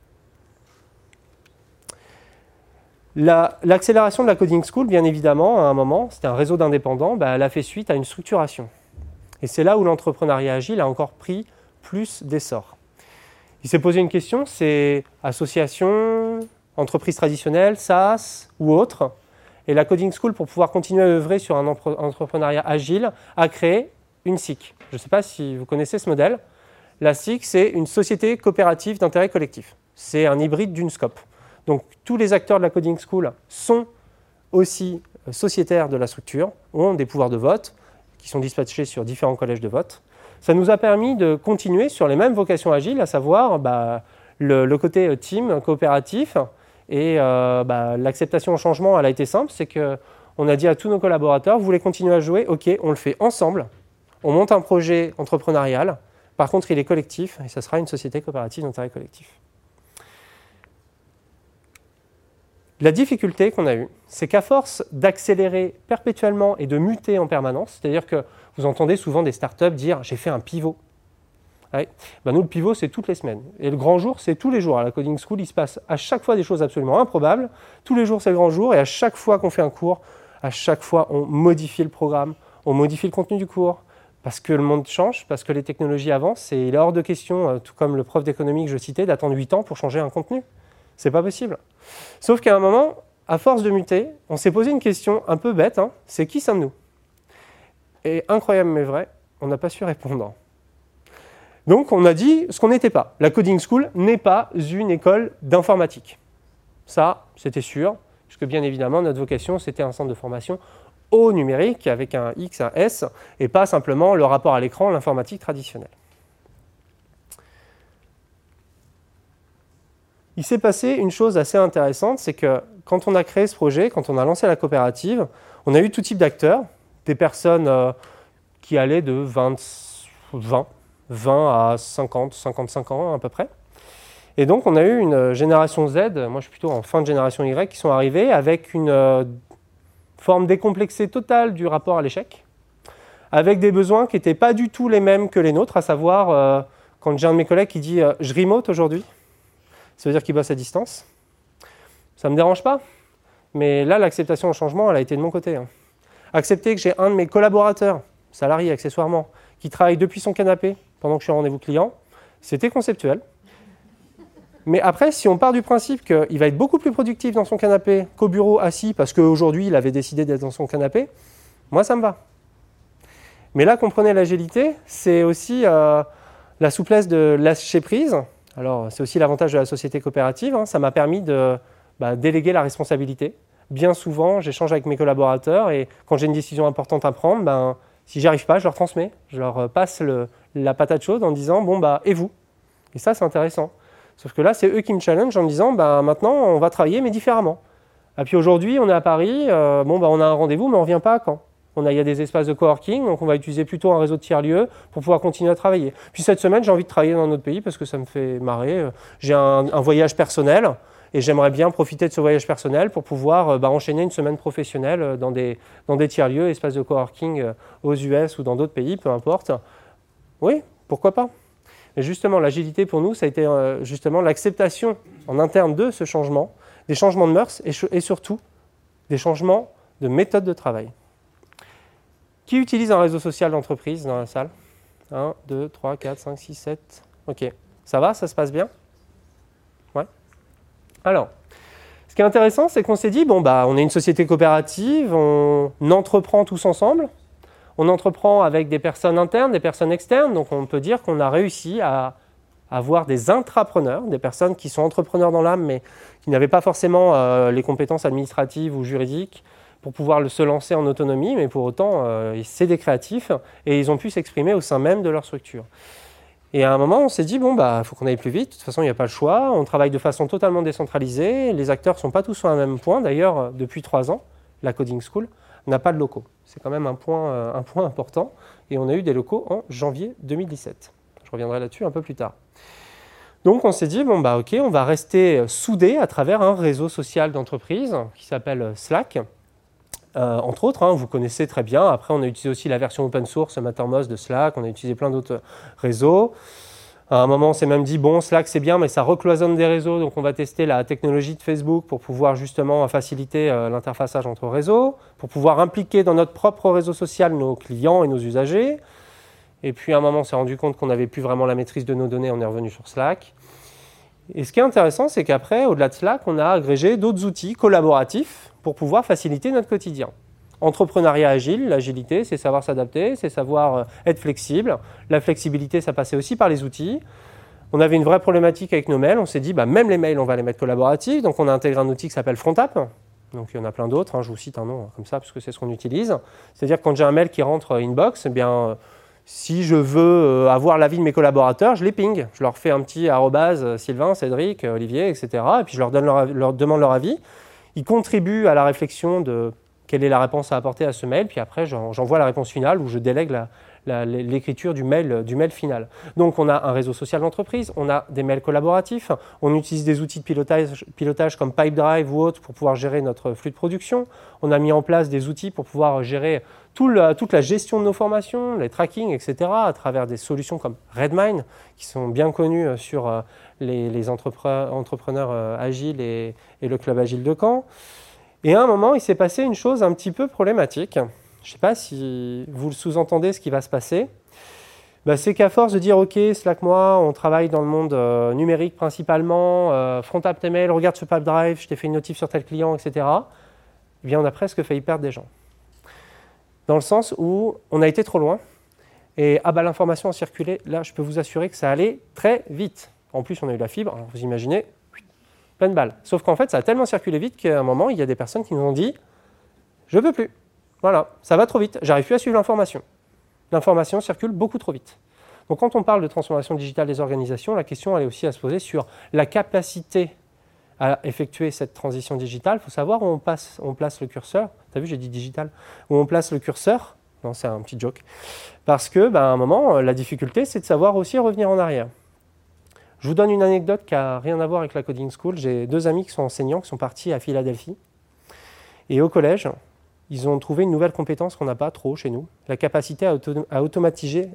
L'accélération de la Coding School, bien évidemment, à un moment, c'était un réseau d'indépendants, elle a fait suite à une structuration. Et c'est là où l'entrepreneuriat agile a encore pris plus d'essor. Il s'est posé une question, c'est association, entreprise traditionnelle, SaaS ou autre. Et la Coding School, pour pouvoir continuer à œuvrer sur un entrepreneuriat agile, a créé une SIC. Je ne sais pas si vous connaissez ce modèle. La SIC, c'est une société coopérative d'intérêt collectif. C'est un hybride d'une scope. Donc, tous les acteurs de la Coding School sont aussi sociétaires de la structure, ont des pouvoirs de vote qui sont dispatchés sur différents collèges de vote. Ça nous a permis de continuer sur les mêmes vocations agiles, à savoir le côté team, coopératif. Et l'acceptation au changement, elle a été simple, c'est qu'on a dit à tous nos collaborateurs, vous voulez continuer à jouer? Ok, on le fait ensemble, on monte un projet entrepreneurial, Par contre, il est collectif et ça sera une société coopérative d'intérêt collectif. La difficulté qu'on a eue, c'est qu'à force d'accélérer perpétuellement et de muter en permanence, c'est-à-dire que vous entendez souvent des startups dire « j'ai fait un pivot ». Ouais. Ben nous, le pivot, c'est toutes les semaines. Et le grand jour, c'est tous les jours. À la Coding School, il se passe à chaque fois des choses absolument improbables. Tous les jours, c'est le grand jour. Et à chaque fois qu'on fait un cours, à chaque fois, on modifie le programme, on modifie le contenu du cours. Parce que le monde change, parce que les technologies avancent. Et il est hors de question, tout comme le prof d'économie que je citais, d'attendre 8 ans pour changer un contenu. C'est pas possible. Sauf qu'à un moment, à force de muter, on s'est posé une question un peu bête. Hein, c'est qui sommes-nous? Et incroyable mais vrai, on n'a pas su répondre. Donc on a dit ce qu'on n'était pas. La Coding School n'est pas une école d'informatique. Ça, c'était sûr, puisque bien évidemment, notre vocation, c'était un centre de formation au numérique, avec un X, un S, et pas simplement le rapport à l'écran, l'informatique traditionnelle. Il s'est passé une chose assez intéressante, c'est que quand on a créé ce projet, quand on a lancé la coopérative, on a eu tout type d'acteurs, des personnes qui allaient de 20 à 50, 55 ans à peu près. Et donc on a eu une génération Z, moi je suis plutôt en fin de génération Y, qui sont arrivés avec une forme décomplexée totale du rapport à l'échec, avec des besoins qui n'étaient pas du tout les mêmes que les nôtres, à savoir quand j'ai un de mes collègues qui dit « je remote aujourd'hui », ça veut dire qu'il bosse à distance. Ça ne me dérange pas, mais là l'acceptation au changement, elle a été de mon côté. Hein. Accepter que j'ai un de mes collaborateurs, salarié accessoirement, qui travaille depuis son canapé pendant que je suis en rendez-vous client, c'était conceptuel. Mais après, si on part du principe qu'il va être beaucoup plus productif dans son canapé qu'au bureau assis, parce qu'aujourd'hui, il avait décidé d'être dans son canapé, moi, ça me va. Mais là, comprenez l'agilité, c'est aussi la souplesse de lâcher prise. Alors, c'est aussi l'avantage de la société coopérative. Hein. Ça m'a permis de déléguer la responsabilité. Bien souvent, j'échange avec mes collaborateurs et quand j'ai une décision importante à prendre, si j'y arrive pas, je leur transmets. Je leur passe la patate chaude en disant « bon, et vous ?» Et ça, c'est intéressant. Sauf que là, c'est eux qui me challengent en me disant maintenant, on va travailler, mais différemment. Et puis aujourd'hui, on est à Paris, on a un rendez-vous, mais on ne vient pas à Caen. Il y a des espaces de coworking, donc on va utiliser plutôt un réseau de tiers-lieux pour pouvoir continuer à travailler. Puis cette semaine, j'ai envie de travailler dans un autre pays parce que ça me fait marrer. J'ai un voyage personnel et j'aimerais bien profiter de ce voyage personnel pour pouvoir enchaîner une semaine professionnelle dans des tiers-lieux, espaces de coworking aux US ou dans d'autres pays, peu importe. Oui, pourquoi pas? Et justement, l'agilité pour nous, ça a été justement l'acceptation en interne de ce changement, des changements de mœurs et surtout des changements de méthode de travail. Qui utilise un réseau social d'entreprise dans la salle? 1, 2, 3, 4, 5, 6, 7. Ok. Ça va? Ça se passe bien? Ouais. Alors, ce qui est intéressant, c'est qu'on s'est dit, on est une société coopérative, on entreprend tous ensemble. On entreprend avec des personnes internes, des personnes externes, donc on peut dire qu'on a réussi à avoir des intrapreneurs, des personnes qui sont entrepreneurs dans l'âme, mais qui n'avaient pas forcément les compétences administratives ou juridiques pour pouvoir se lancer en autonomie, mais pour autant, c'est des créatifs, et ils ont pu s'exprimer au sein même de leur structure. Et à un moment, on s'est dit, faut qu'on aille plus vite, de toute façon, il n'y a pas le choix, on travaille de façon totalement décentralisée, les acteurs ne sont pas tous sur un même point, d'ailleurs, depuis 3 ans, la Coding School n'a pas de locaux. C'est quand même un point important. Et on a eu des locaux en janvier 2017. Je reviendrai là-dessus un peu plus tard. Donc on s'est dit, ok, on va rester soudés à travers un réseau social d'entreprise qui s'appelle Slack. Entre autres, vous connaissez très bien. Après, on a utilisé aussi la version open source Mattermost de Slack. On a utilisé plein d'autres réseaux. À un moment, on s'est même dit, Slack c'est bien, mais ça recloisonne des réseaux, donc on va tester la technologie de Facebook pour pouvoir justement faciliter l'interfaçage entre réseaux, pour pouvoir impliquer dans notre propre réseau social nos clients et nos usagers. Et puis à un moment, on s'est rendu compte qu'on n'avait plus vraiment la maîtrise de nos données, on est revenu sur Slack. Et ce qui est intéressant, c'est qu'après, au-delà de Slack, on a agrégé d'autres outils collaboratifs pour pouvoir faciliter notre quotidien. Entrepreneuriat agile, l'agilité, c'est savoir s'adapter, c'est savoir être flexible. La flexibilité, ça passait aussi par les outils. On avait une vraie problématique avec nos mails. On s'est dit, même les mails, on va les mettre collaboratifs. Donc, on a intégré un outil qui s'appelle FrontApp. Donc, il y en a plein d'autres. Je vous cite un nom comme ça, parce que c'est ce qu'on utilise. C'est-à-dire que quand j'ai un mail qui rentre inbox, si je veux avoir l'avis de mes collaborateurs, je les ping. Je leur fais un petit @ Sylvain, Cédric, Olivier, etc. Et puis, je leur demande leur avis. Ils contribuent à la réflexion de quelle est la réponse à apporter à ce mail, puis après j'envoie la réponse finale où je délègue l'écriture du mail final. Donc on a un réseau social d'entreprise, on a des mails collaboratifs, on utilise des outils de pilotage comme Pipedrive ou autres pour pouvoir gérer notre flux de production. On a mis en place des outils pour pouvoir gérer toute la gestion de nos formations, les tracking, etc. à travers des solutions comme Redmine qui sont bien connues sur les entrepreneurs agiles et le club agile de Caen. Et à un moment, il s'est passé une chose un petit peu problématique. Je ne sais pas si vous le sous-entendez ce qui va se passer. C'est qu'à force de dire « Ok, Slack, moi, on travaille dans le monde numérique principalement, front-up tes mails, regarde ce Pipedrive, je t'ai fait une notif sur tel client, etc. » Eh bien, on a presque failli perdre des gens. Dans le sens où on a été trop loin et l'information a circulé. Là, je peux vous assurer que ça allait très vite. En plus, on a eu la fibre, alors vous imaginez, plein de balles. Sauf qu'en fait, ça a tellement circulé vite qu'à un moment, il y a des personnes qui nous ont dit « Je ne peux plus. Voilà, ça va trop vite, j'arrive plus à suivre l'information. » L'information circule beaucoup trop vite. Donc quand on parle de transformation digitale des organisations, la question elle est aussi à se poser sur la capacité à effectuer cette transition digitale. Il faut savoir où on place le curseur. Tu as vu, j'ai dit digital. Où on place le curseur. Non, c'est un petit joke. Parce que, à un moment, la difficulté, c'est de savoir aussi revenir en arrière. Je vous donne une anecdote qui n'a rien à voir avec la Coding School. J'ai 2 amis qui sont enseignants, qui sont partis à Philadelphie. Et au collège, ils ont trouvé une nouvelle compétence qu'on n'a pas trop chez nous, la capacité à automatiser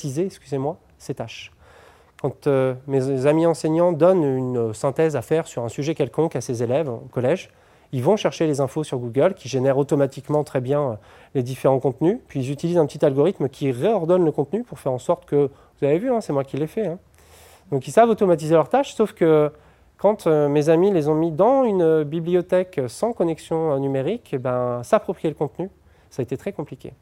ces tâches. Quand mes amis enseignants donnent une synthèse à faire sur un sujet quelconque à ses élèves au collège, ils vont chercher les infos sur Google qui génèrent automatiquement très bien les différents contenus, puis ils utilisent un petit algorithme qui réordonne le contenu pour faire en sorte que, vous avez vu, c'est moi qui l'ai fait. Donc ils savent automatiser leurs tâches, sauf que quand mes amis les ont mis dans une bibliothèque sans connexion numérique, s'approprier le contenu, ça a été très compliqué.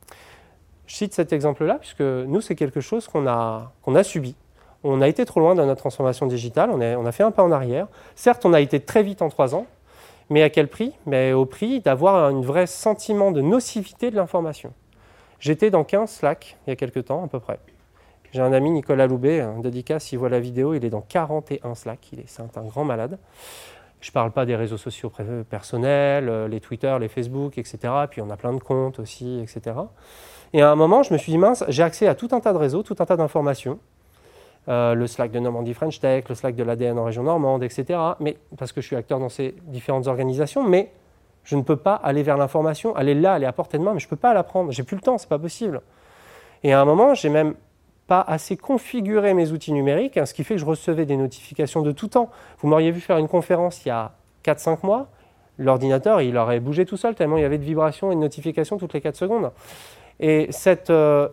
Je cite cet exemple-là, puisque nous, c'est quelque chose qu'on a subi. On a été trop loin dans notre transformation digitale, on a fait un pas en arrière. Certes, on a été très vite en 3 ans, mais à quel prix ? Au prix d'avoir un vrai sentiment de nocivité de l'information. J'étais dans 15 Slack il y a quelques temps, à peu près. J'ai un ami, Nicolas Loubet, un dédicace, s'il voit la vidéo, il est dans 41 Slack, c'est un grand malade. Je ne parle pas des réseaux sociaux personnels, les Twitter, les Facebook, etc. Puis on a plein de comptes aussi, etc. Et à un moment, je me suis dit, mince, j'ai accès à tout un tas de réseaux, tout un tas d'informations. Le Slack de Normandie French Tech, le Slack de l'ADN en région normande, etc. Mais, parce que je suis acteur dans ces différentes organisations, mais je ne peux pas aller vers l'information, elle est là, elle est à portée de main, mais je ne peux pas la prendre, j'ai plus le temps, c'est pas possible. Et à un moment, j'ai même pas assez configuré mes outils numériques, ce qui fait que je recevais des notifications de tout temps. Vous m'auriez vu faire une conférence il y a 4-5 mois, l'ordinateur, il aurait bougé tout seul, tellement il y avait de vibrations et de notifications toutes les 4 secondes. Et cette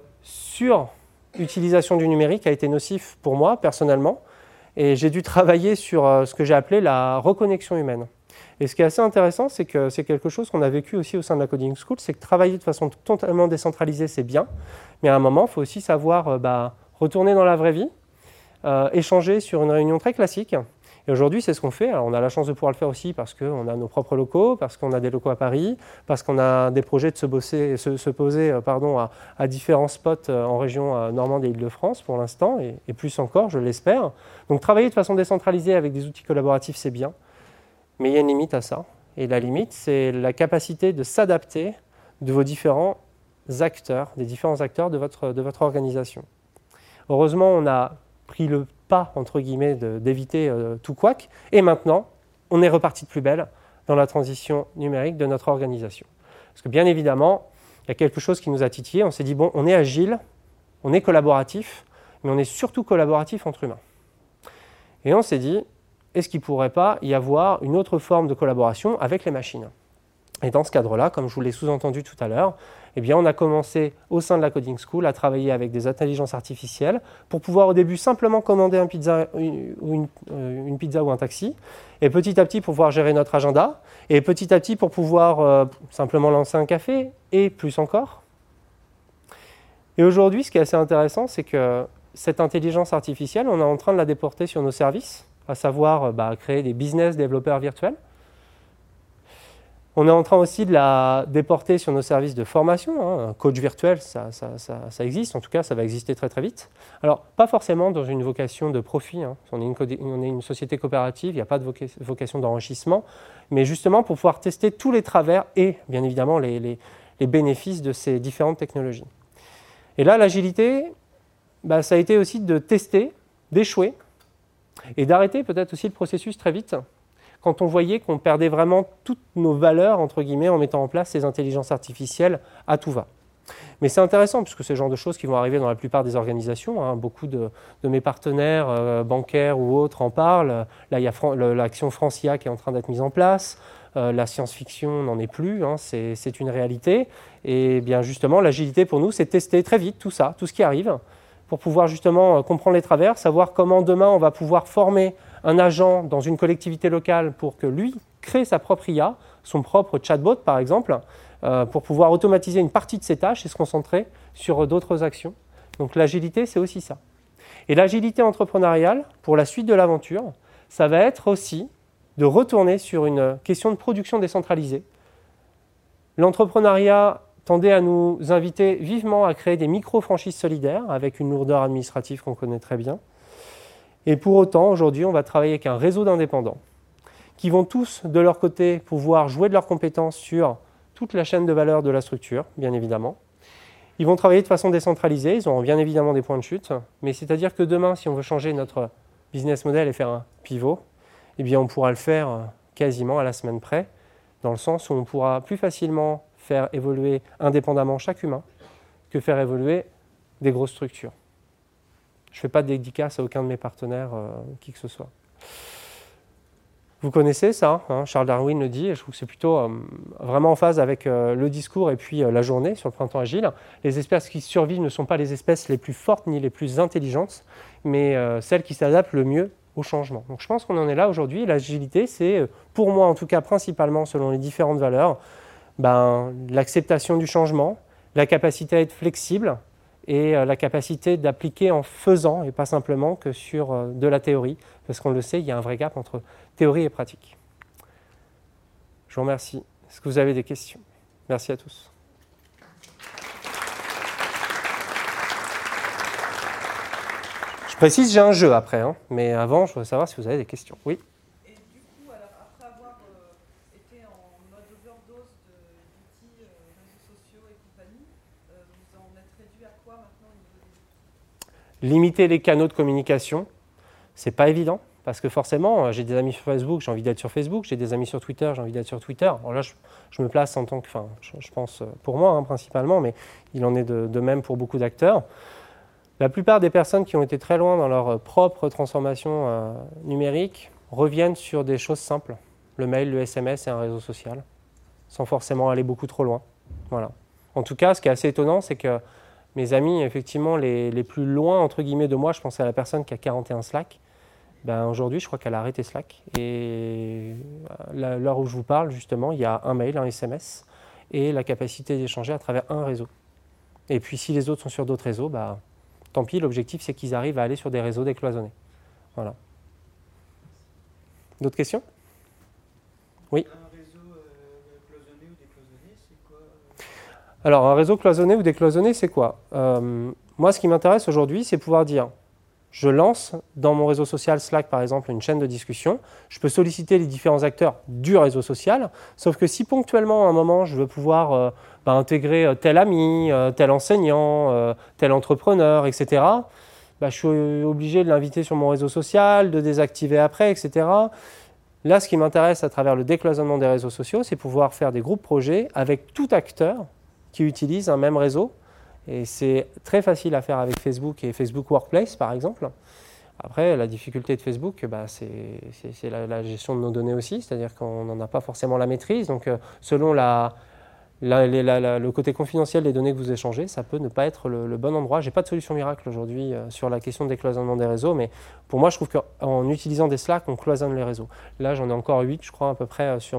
surutilisation du numérique a été nocif pour moi, personnellement, et j'ai dû travailler sur ce que j'ai appelé la reconnexion humaine. Et ce qui est assez intéressant, c'est que c'est quelque chose qu'on a vécu aussi au sein de la Coding School, c'est que travailler de façon totalement décentralisée, c'est bien, mais à un moment, il faut aussi savoir retourner dans la vraie vie, échanger sur une réunion très classique. Et aujourd'hui, c'est ce qu'on fait. Alors, on a la chance de pouvoir le faire aussi parce qu'on a nos propres locaux, parce qu'on a des locaux à Paris, parce qu'on a des projets de se poser à différents spots en région normande et Île-de-France pour l'instant, et plus encore, je l'espère. Donc, travailler de façon décentralisée avec des outils collaboratifs, c'est bien. Mais il y a une limite à ça. Et la limite, c'est la capacité de s'adapter de vos différents acteurs, des différents acteurs de votre organisation. Heureusement, on a pris le pas, entre guillemets, d'éviter tout couac. Et maintenant, on est reparti de plus belle dans la transition numérique de notre organisation. Parce que bien évidemment, il y a quelque chose qui nous a titillé. On s'est dit, bon, on est agile, on est collaboratif, mais on est surtout collaboratif entre humains. Et on s'est dit, est-ce qu'il ne pourrait pas y avoir une autre forme de collaboration avec les machines ? Et dans ce cadre-là, comme je vous l'ai sous-entendu tout à l'heure, eh bien, on a commencé au sein de la Coding School à travailler avec des intelligences artificielles pour pouvoir au début simplement commander une pizza ou un taxi, et petit à petit pour pouvoir gérer notre agenda, et petit à petit pour pouvoir simplement lancer un café, et plus encore. Et aujourd'hui, ce qui est assez intéressant, c'est que cette intelligence artificielle, on est en train de la déporter sur nos services, à savoir créer des business développeurs virtuels. On est en train aussi de la déporter sur nos services de formation. Un coach virtuel, ça existe. En tout cas, ça va exister très très vite. Alors, pas forcément dans une vocation de profit. On est une société coopérative, il n'y a pas de vocation d'enrichissement. Mais justement pour pouvoir tester tous les travers et bien évidemment les bénéfices de ces différentes technologies. Et là, l'agilité, ça a été aussi de tester, d'échouer et d'arrêter peut-être aussi le processus très vite quand on voyait qu'on perdait vraiment toutes nos valeurs, entre guillemets, en mettant en place ces intelligences artificielles à tout va. Mais c'est intéressant puisque c'est le genre de choses qui vont arriver dans la plupart des organisations. Hein. Beaucoup de mes partenaires bancaires ou autres en parlent. Là, il y a l'action Francia qui est en train d'être mise en place. La science-fiction n'en est plus, hein. C'est une réalité. Et bien justement, l'agilité pour nous, c'est de tester très vite tout ça, tout ce qui arrive, pour pouvoir justement comprendre les travers, savoir comment demain on va pouvoir former un agent dans une collectivité locale pour que lui crée sa propre IA, son propre chatbot par exemple, pour pouvoir automatiser une partie de ses tâches et se concentrer sur d'autres actions. Donc l'agilité, c'est aussi ça. Et l'agilité entrepreneuriale, pour la suite de l'aventure, ça va être aussi de retourner sur une question de production décentralisée. L'entrepreneuriat tendait à nous inviter vivement à créer des micro-franchises solidaires avec une lourdeur administrative qu'on connaît très bien. Et pour autant, aujourd'hui, on va travailler avec un réseau d'indépendants qui vont tous, de leur côté, pouvoir jouer de leurs compétences sur toute la chaîne de valeur de la structure, bien évidemment. Ils vont travailler de façon décentralisée, ils auront bien évidemment des points de chute, mais c'est-à-dire que demain, si on veut changer notre business model et faire un pivot, eh bien on pourra le faire quasiment à la semaine près, dans le sens où on pourra plus facilement faire évoluer indépendamment chaque humain que faire évoluer des grosses structures. Je ne fais pas de dédicace à aucun de mes partenaires, qui que ce soit. Vous connaissez ça, hein, Charles Darwin le dit, et je trouve que c'est plutôt vraiment en phase avec le discours et puis la journée sur le printemps agile. Les espèces qui survivent ne sont pas les espèces les plus fortes ni les plus intelligentes, mais celles qui s'adaptent le mieux au changement. Donc je pense qu'on en est là aujourd'hui. L'agilité, c'est, pour moi en tout cas principalement selon les différentes valeurs, l'acceptation du changement, la capacité à être flexible et la capacité d'appliquer en faisant et pas simplement que sur de la théorie, parce qu'on le sait, il y a un vrai gap entre théorie et pratique. Je vous remercie. Est-ce que vous avez des questions? Merci à tous. Je précise, j'ai un jeu après, hein, mais avant, je voudrais savoir si vous avez des questions. Oui? Et du coup, alors, après avoir été en mode overdose d'outils, réseaux sociaux et compagnie, vous en êtes réduit à quoi maintenant au niveau des outils? Limiter les canaux de communication, c'est pas évident. Parce que forcément, j'ai des amis sur Facebook, j'ai envie d'être sur Facebook, j'ai des amis sur Twitter, j'ai envie d'être sur Twitter. Alors là, je me place en tant que, je pense pour moi principalement, mais il en est de même pour beaucoup d'acteurs. La plupart des personnes qui ont été très loin dans leur propre transformation numérique reviennent sur des choses simples. Le mail, le SMS et un réseau social, sans forcément aller beaucoup trop loin. Voilà. En tout cas, ce qui est assez étonnant, c'est que mes amis, effectivement, les plus loin, entre guillemets, de moi, je pense à la personne qui a 41 Slack, aujourd'hui, je crois qu'elle a arrêté Slack. Et à l'heure où je vous parle, justement, il y a un mail, un SMS et la capacité d'échanger à travers un réseau. Et puis, si les autres sont sur d'autres réseaux, tant pis, l'objectif, c'est qu'ils arrivent à aller sur des réseaux décloisonnés. Voilà. D'autres questions? Oui. Un réseau cloisonné ou décloisonné, c'est quoi Alors, un réseau cloisonné ou décloisonné, c'est quoi? Moi, ce qui m'intéresse aujourd'hui, c'est pouvoir dire... Je lance dans mon réseau social Slack, par exemple, une chaîne de discussion. Je peux solliciter les différents acteurs du réseau social, sauf que si ponctuellement, à un moment, je veux pouvoir intégrer tel ami, tel enseignant, tel entrepreneur, etc., je suis obligé de l'inviter sur mon réseau social, de désactiver après, etc. Là, ce qui m'intéresse à travers le décloisonnement des réseaux sociaux, c'est pouvoir faire des groupes projets avec tout acteur qui utilise un même réseau. Et c'est très facile à faire avec Facebook et Facebook Workplace, par exemple. Après, la difficulté de Facebook, c'est la gestion de nos données aussi, c'est-à-dire qu'on n'en a pas forcément la maîtrise. Donc, selon le côté confidentiel des données que vous échangez, ça peut ne pas être le bon endroit. Je n'ai pas de solution miracle aujourd'hui sur la question de décloisonnement des réseaux, mais pour moi, je trouve qu'en utilisant des Slack, on cloisonne les réseaux. Là, j'en ai encore 8, je crois, à peu près sur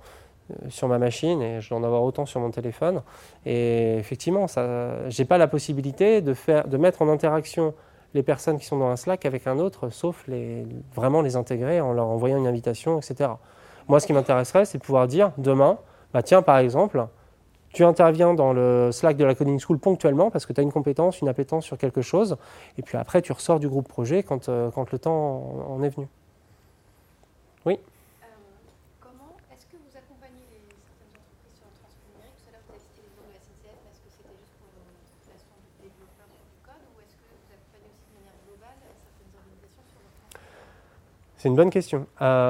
ma machine, et je dois en avoir autant sur mon téléphone. Et effectivement, je n'ai pas la possibilité de mettre en interaction les personnes qui sont dans un Slack avec un autre, sauf vraiment les intégrer en leur envoyant une invitation, etc. Moi, ce qui m'intéresserait, c'est de pouvoir dire demain, tiens, par exemple, tu interviens dans le Slack de la Coding School ponctuellement parce que tu as une compétence, une appétence sur quelque chose, et puis après, tu ressors du groupe projet quand le temps en est venu. Oui. C'est une bonne question.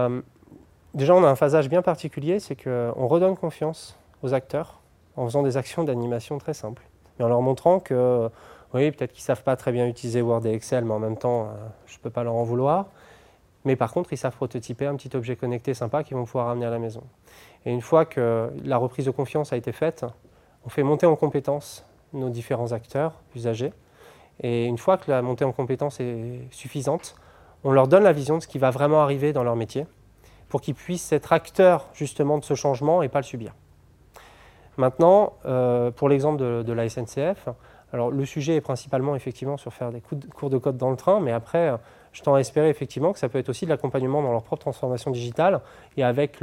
Déjà, on a un phasage bien particulier, c'est qu'on redonne confiance aux acteurs en faisant des actions d'animation très simples. Et en leur montrant que, oui, peut-être qu'ils ne savent pas très bien utiliser Word et Excel, mais en même temps, je ne peux pas leur en vouloir. Mais par contre, ils savent prototyper un petit objet connecté sympa qu'ils vont pouvoir ramener à la maison. Et une fois que la reprise de confiance a été faite, on fait monter en compétence nos différents acteurs, usagers. Et une fois que la montée en compétence est suffisante, on leur donne la vision de ce qui va vraiment arriver dans leur métier pour qu'ils puissent être acteurs justement de ce changement et pas le subir. Maintenant, pour l'exemple de la SNCF, alors le sujet est principalement effectivement sur faire des cours de code dans le train, mais après, je tends à espérer effectivement que ça peut être aussi de l'accompagnement dans leur propre transformation digitale et avec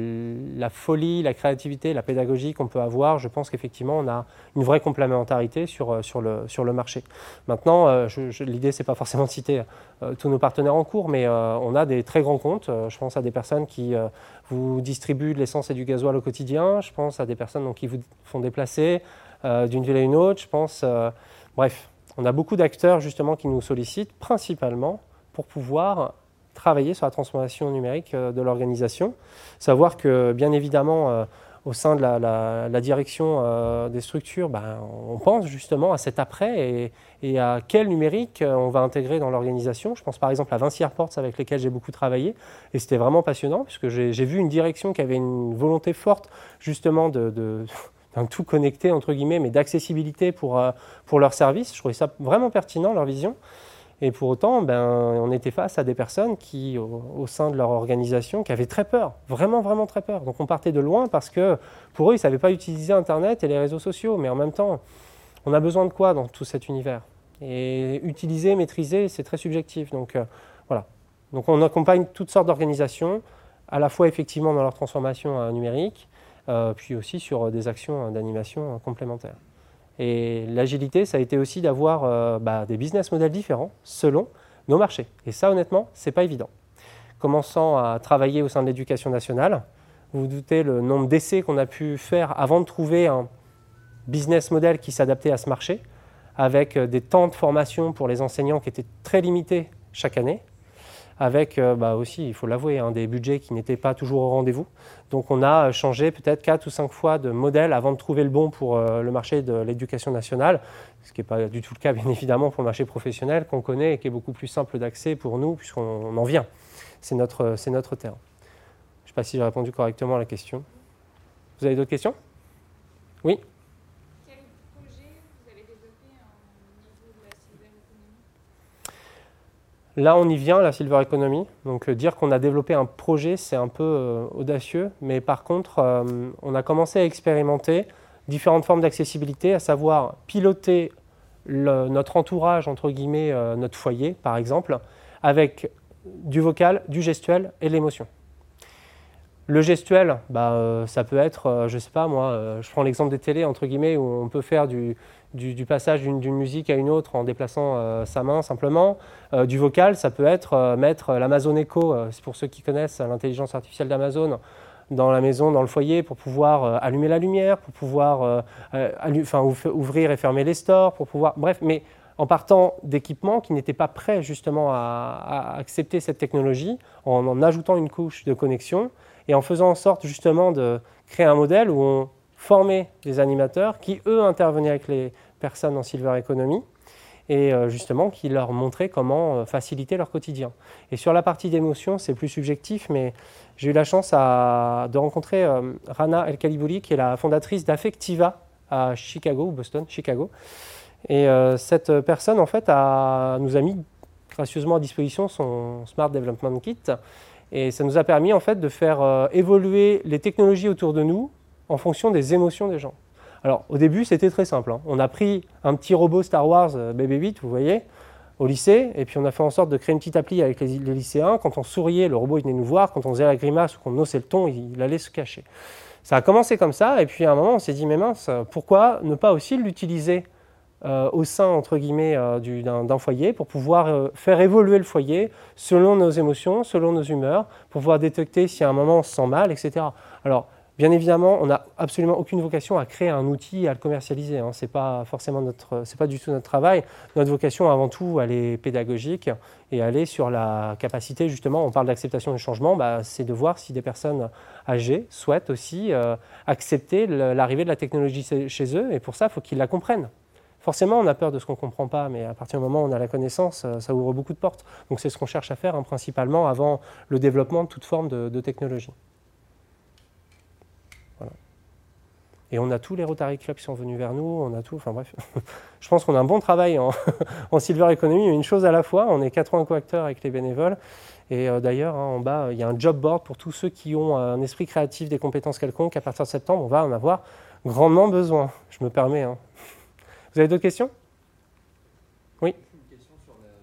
la folie, la créativité, la pédagogie qu'on peut avoir, je pense qu'effectivement on a une vraie complémentarité sur le marché. Maintenant, l'idée c'est pas forcément de citer tous nos partenaires en cours, mais on a des très grands comptes. Je pense à des personnes qui vous distribuent de l'essence et du gasoil au quotidien. Je pense à des personnes donc, qui vous font déplacer d'une ville à une autre. Je pense, bref, on a beaucoup d'acteurs justement qui nous sollicitent principalement pour pouvoir travailler sur la transformation numérique de l'organisation. Savoir que, bien évidemment, au sein de la direction des structures, on pense justement à cet après et à quel numérique on va intégrer dans l'organisation. Je pense par exemple à Vinci Airports avec lesquels j'ai beaucoup travaillé et c'était vraiment passionnant puisque j'ai vu une direction qui avait une volonté forte justement d'un tout connecté, entre guillemets, mais d'accessibilité pour leurs services. Je trouvais ça vraiment pertinent, leur vision. Et pour autant, on était face à des personnes qui, au sein de leur organisation, qui avaient très peur, vraiment, vraiment très peur. Donc on partait de loin parce que pour eux, ils ne savaient pas utiliser Internet et les réseaux sociaux. Mais en même temps, on a besoin de quoi dans tout cet univers? Et utiliser, maîtriser, c'est très subjectif. Donc voilà. Donc on accompagne toutes sortes d'organisations, à la fois effectivement dans leur transformation numérique, puis aussi sur des actions d'animation complémentaires. Et l'agilité, ça a été aussi d'avoir des business models différents selon nos marchés. Et ça, honnêtement, ce n'est pas évident. Commençant à travailler au sein de l'éducation nationale, vous vous doutez le nombre d'essais qu'on a pu faire avant de trouver un business model qui s'adaptait à ce marché, avec des temps de formation pour les enseignants qui étaient très limités chaque année, avec aussi, il faut l'avouer, des budgets qui n'étaient pas toujours au rendez-vous. Donc on a changé peut-être 4 ou 5 fois de modèle avant de trouver le bon pour le marché de l'éducation nationale, ce qui n'est pas du tout le cas bien évidemment pour le marché professionnel qu'on connaît et qui est beaucoup plus simple d'accès pour nous puisqu'on en vient. C'est notre terrain. Je ne sais pas si j'ai répondu correctement à la question. Vous avez d'autres questions? Oui. Là, on y vient, la Silver Economy. Donc, dire qu'on a développé un projet, c'est un peu audacieux. Mais par contre, on a commencé à expérimenter différentes formes d'accessibilité, à savoir piloter notre entourage, entre guillemets, notre foyer, par exemple, avec du vocal, du gestuel et de l'émotion. Le gestuel, ça peut être, je ne sais pas moi, je prends l'exemple des télés, entre guillemets, où on peut faire du passage d'une musique à une autre en déplaçant sa main simplement. Du vocal, ça peut être mettre l'Amazon Echo, c'est pour ceux qui connaissent l'intelligence artificielle d'Amazon, dans la maison, dans le foyer, pour pouvoir allumer la lumière, pour pouvoir ouvrir et fermer les stores, pour pouvoir... Bref, mais en partant d'équipements qui n'étaient pas prêts justement à accepter cette technologie, en ajoutant une couche de connexion et en faisant en sorte justement de créer un modèle où on formait des animateurs qui, eux, intervenaient avec les personnes en Silver Economy et justement qui leur montraient comment faciliter leur quotidien. Et sur la partie d'émotion, c'est plus subjectif, mais j'ai eu la chance de rencontrer Rana El-Kalibouli, qui est la fondatrice d'Affectiva à Chicago, ou Boston, Chicago. Et cette personne, en fait, nous a mis gracieusement à disposition son Smart Development Kit. Et ça nous a permis, en fait, de faire évoluer les technologies autour de nous en fonction des émotions des gens. Alors, au début, c'était très simple. On a pris un petit robot Star Wars BB-8, vous voyez, au lycée, et puis on a fait en sorte de créer une petite appli avec les lycéens. Quand on souriait, le robot il venait nous voir. Quand on faisait la grimace ou qu'on haussait le ton, il allait se cacher. Ça a commencé comme ça, et puis à un moment, on s'est dit, mais mince, pourquoi ne pas aussi l'utiliser au sein, entre guillemets, d'un foyer pour pouvoir faire évoluer le foyer selon nos émotions, selon nos humeurs, pour pouvoir détecter si à un moment on se sent mal, etc. Alors, Bien évidemment, on n'a absolument aucune vocation à créer un outil et à le commercialiser. Hein. C'est pas du tout notre travail. Notre vocation, avant tout, elle est pédagogique et elle est sur la capacité, justement, on parle d'acceptation du changement, c'est de voir si des personnes âgées souhaitent aussi accepter l'arrivée de la technologie chez eux. Et pour ça, il faut qu'ils la comprennent. Forcément, on a peur de ce qu'on ne comprend pas, mais à partir du moment où on a la connaissance, ça ouvre beaucoup de portes. Donc c'est ce qu'on cherche à faire, hein, principalement, avant le développement de toute forme de technologie. Voilà. Et on a tous les Rotary Club qui sont venus vers nous, on a tout, enfin bref. Je pense qu'on a un bon travail en Silver Economy, mais une chose à la fois, on est 80 co-acteurs avec les bénévoles. Et d'ailleurs, hein, en bas, il y a un job board pour tous ceux qui ont un esprit créatif, des compétences quelconques. À partir de septembre, on va en avoir grandement besoin. Je me permets, hein. Vous avez d'autres questions? Oui. Une question sur les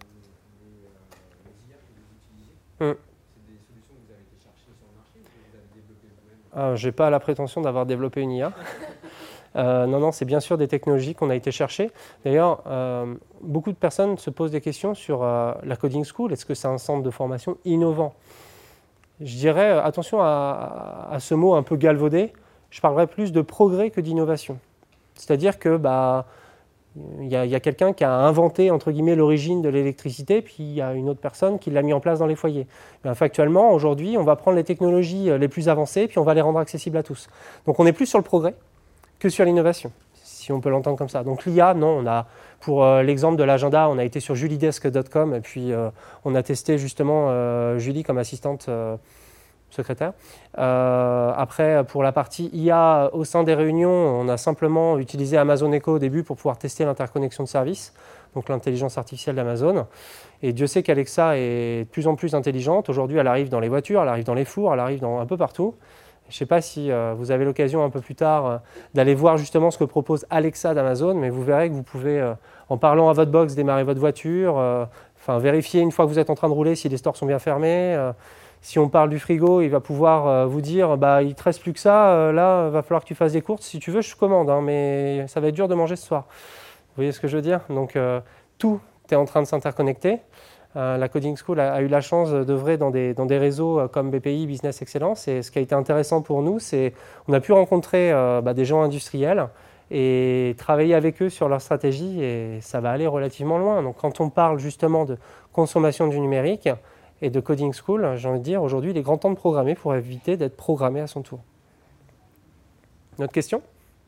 IA que vous utilisez. C'est des solutions que vous avez été chercher sur le marché ou que vous avez développées vous-même? Je n'ai pas la prétention d'avoir développé une IA. Non, c'est bien sûr des technologies qu'on a été chercher. D'ailleurs, beaucoup de personnes se posent des questions sur la Coding School. Est-ce que c'est un centre de formation innovant? Je dirais, attention à ce mot un peu galvaudé, je parlerais plus de progrès que d'innovation. C'est-à-dire que il y a quelqu'un qui a inventé, entre guillemets, l'origine de l'électricité, puis il y a une autre personne qui l'a mis en place dans les foyers. Factuellement, aujourd'hui, on va prendre les technologies les plus avancées, puis on va les rendre accessibles à tous. Donc on est plus sur le progrès que sur l'innovation, si on peut l'entendre comme ça. Donc l'IA, non, pour l'exemple de l'agenda, on a été sur juliedesk.com, et puis on a testé justement Julie comme assistante secrétaire. Après, pour la partie IA au sein des réunions, on a simplement utilisé Amazon Echo au début pour pouvoir tester l'interconnexion de services, donc l'intelligence artificielle d'Amazon. Et Dieu sait qu'Alexa est de plus en plus intelligente. Aujourd'hui, elle arrive dans les voitures, elle arrive dans les fours, elle arrive un peu partout. Je ne sais pas si vous avez l'occasion un peu plus tard d'aller voir justement ce que propose Alexa d'Amazon, mais vous verrez que vous pouvez, en parlant à votre box, démarrer votre voiture, vérifier une fois que vous êtes en train de rouler si les stores sont bien fermés. Si on parle du frigo, il va pouvoir vous dire il ne te reste plus que ça, là, il va falloir que tu fasses des courses. Si tu veux, je commande, hein, mais ça va être dur de manger ce soir. Vous voyez ce que je veux dire? Donc, tout est en train de s'interconnecter. La Coding School a eu la chance d'œuvrer dans des réseaux comme BPI, Business Excellence. Et ce qui a été intéressant pour nous, c'est qu'on a pu rencontrer des gens industriels et travailler avec eux sur leur stratégie. Et ça va aller relativement loin. Donc, quand on parle justement de consommation du numérique, et de Coding School, j'ai envie de dire, aujourd'hui, il est grand temps de programmer pour éviter d'être programmé à son tour. Une autre question?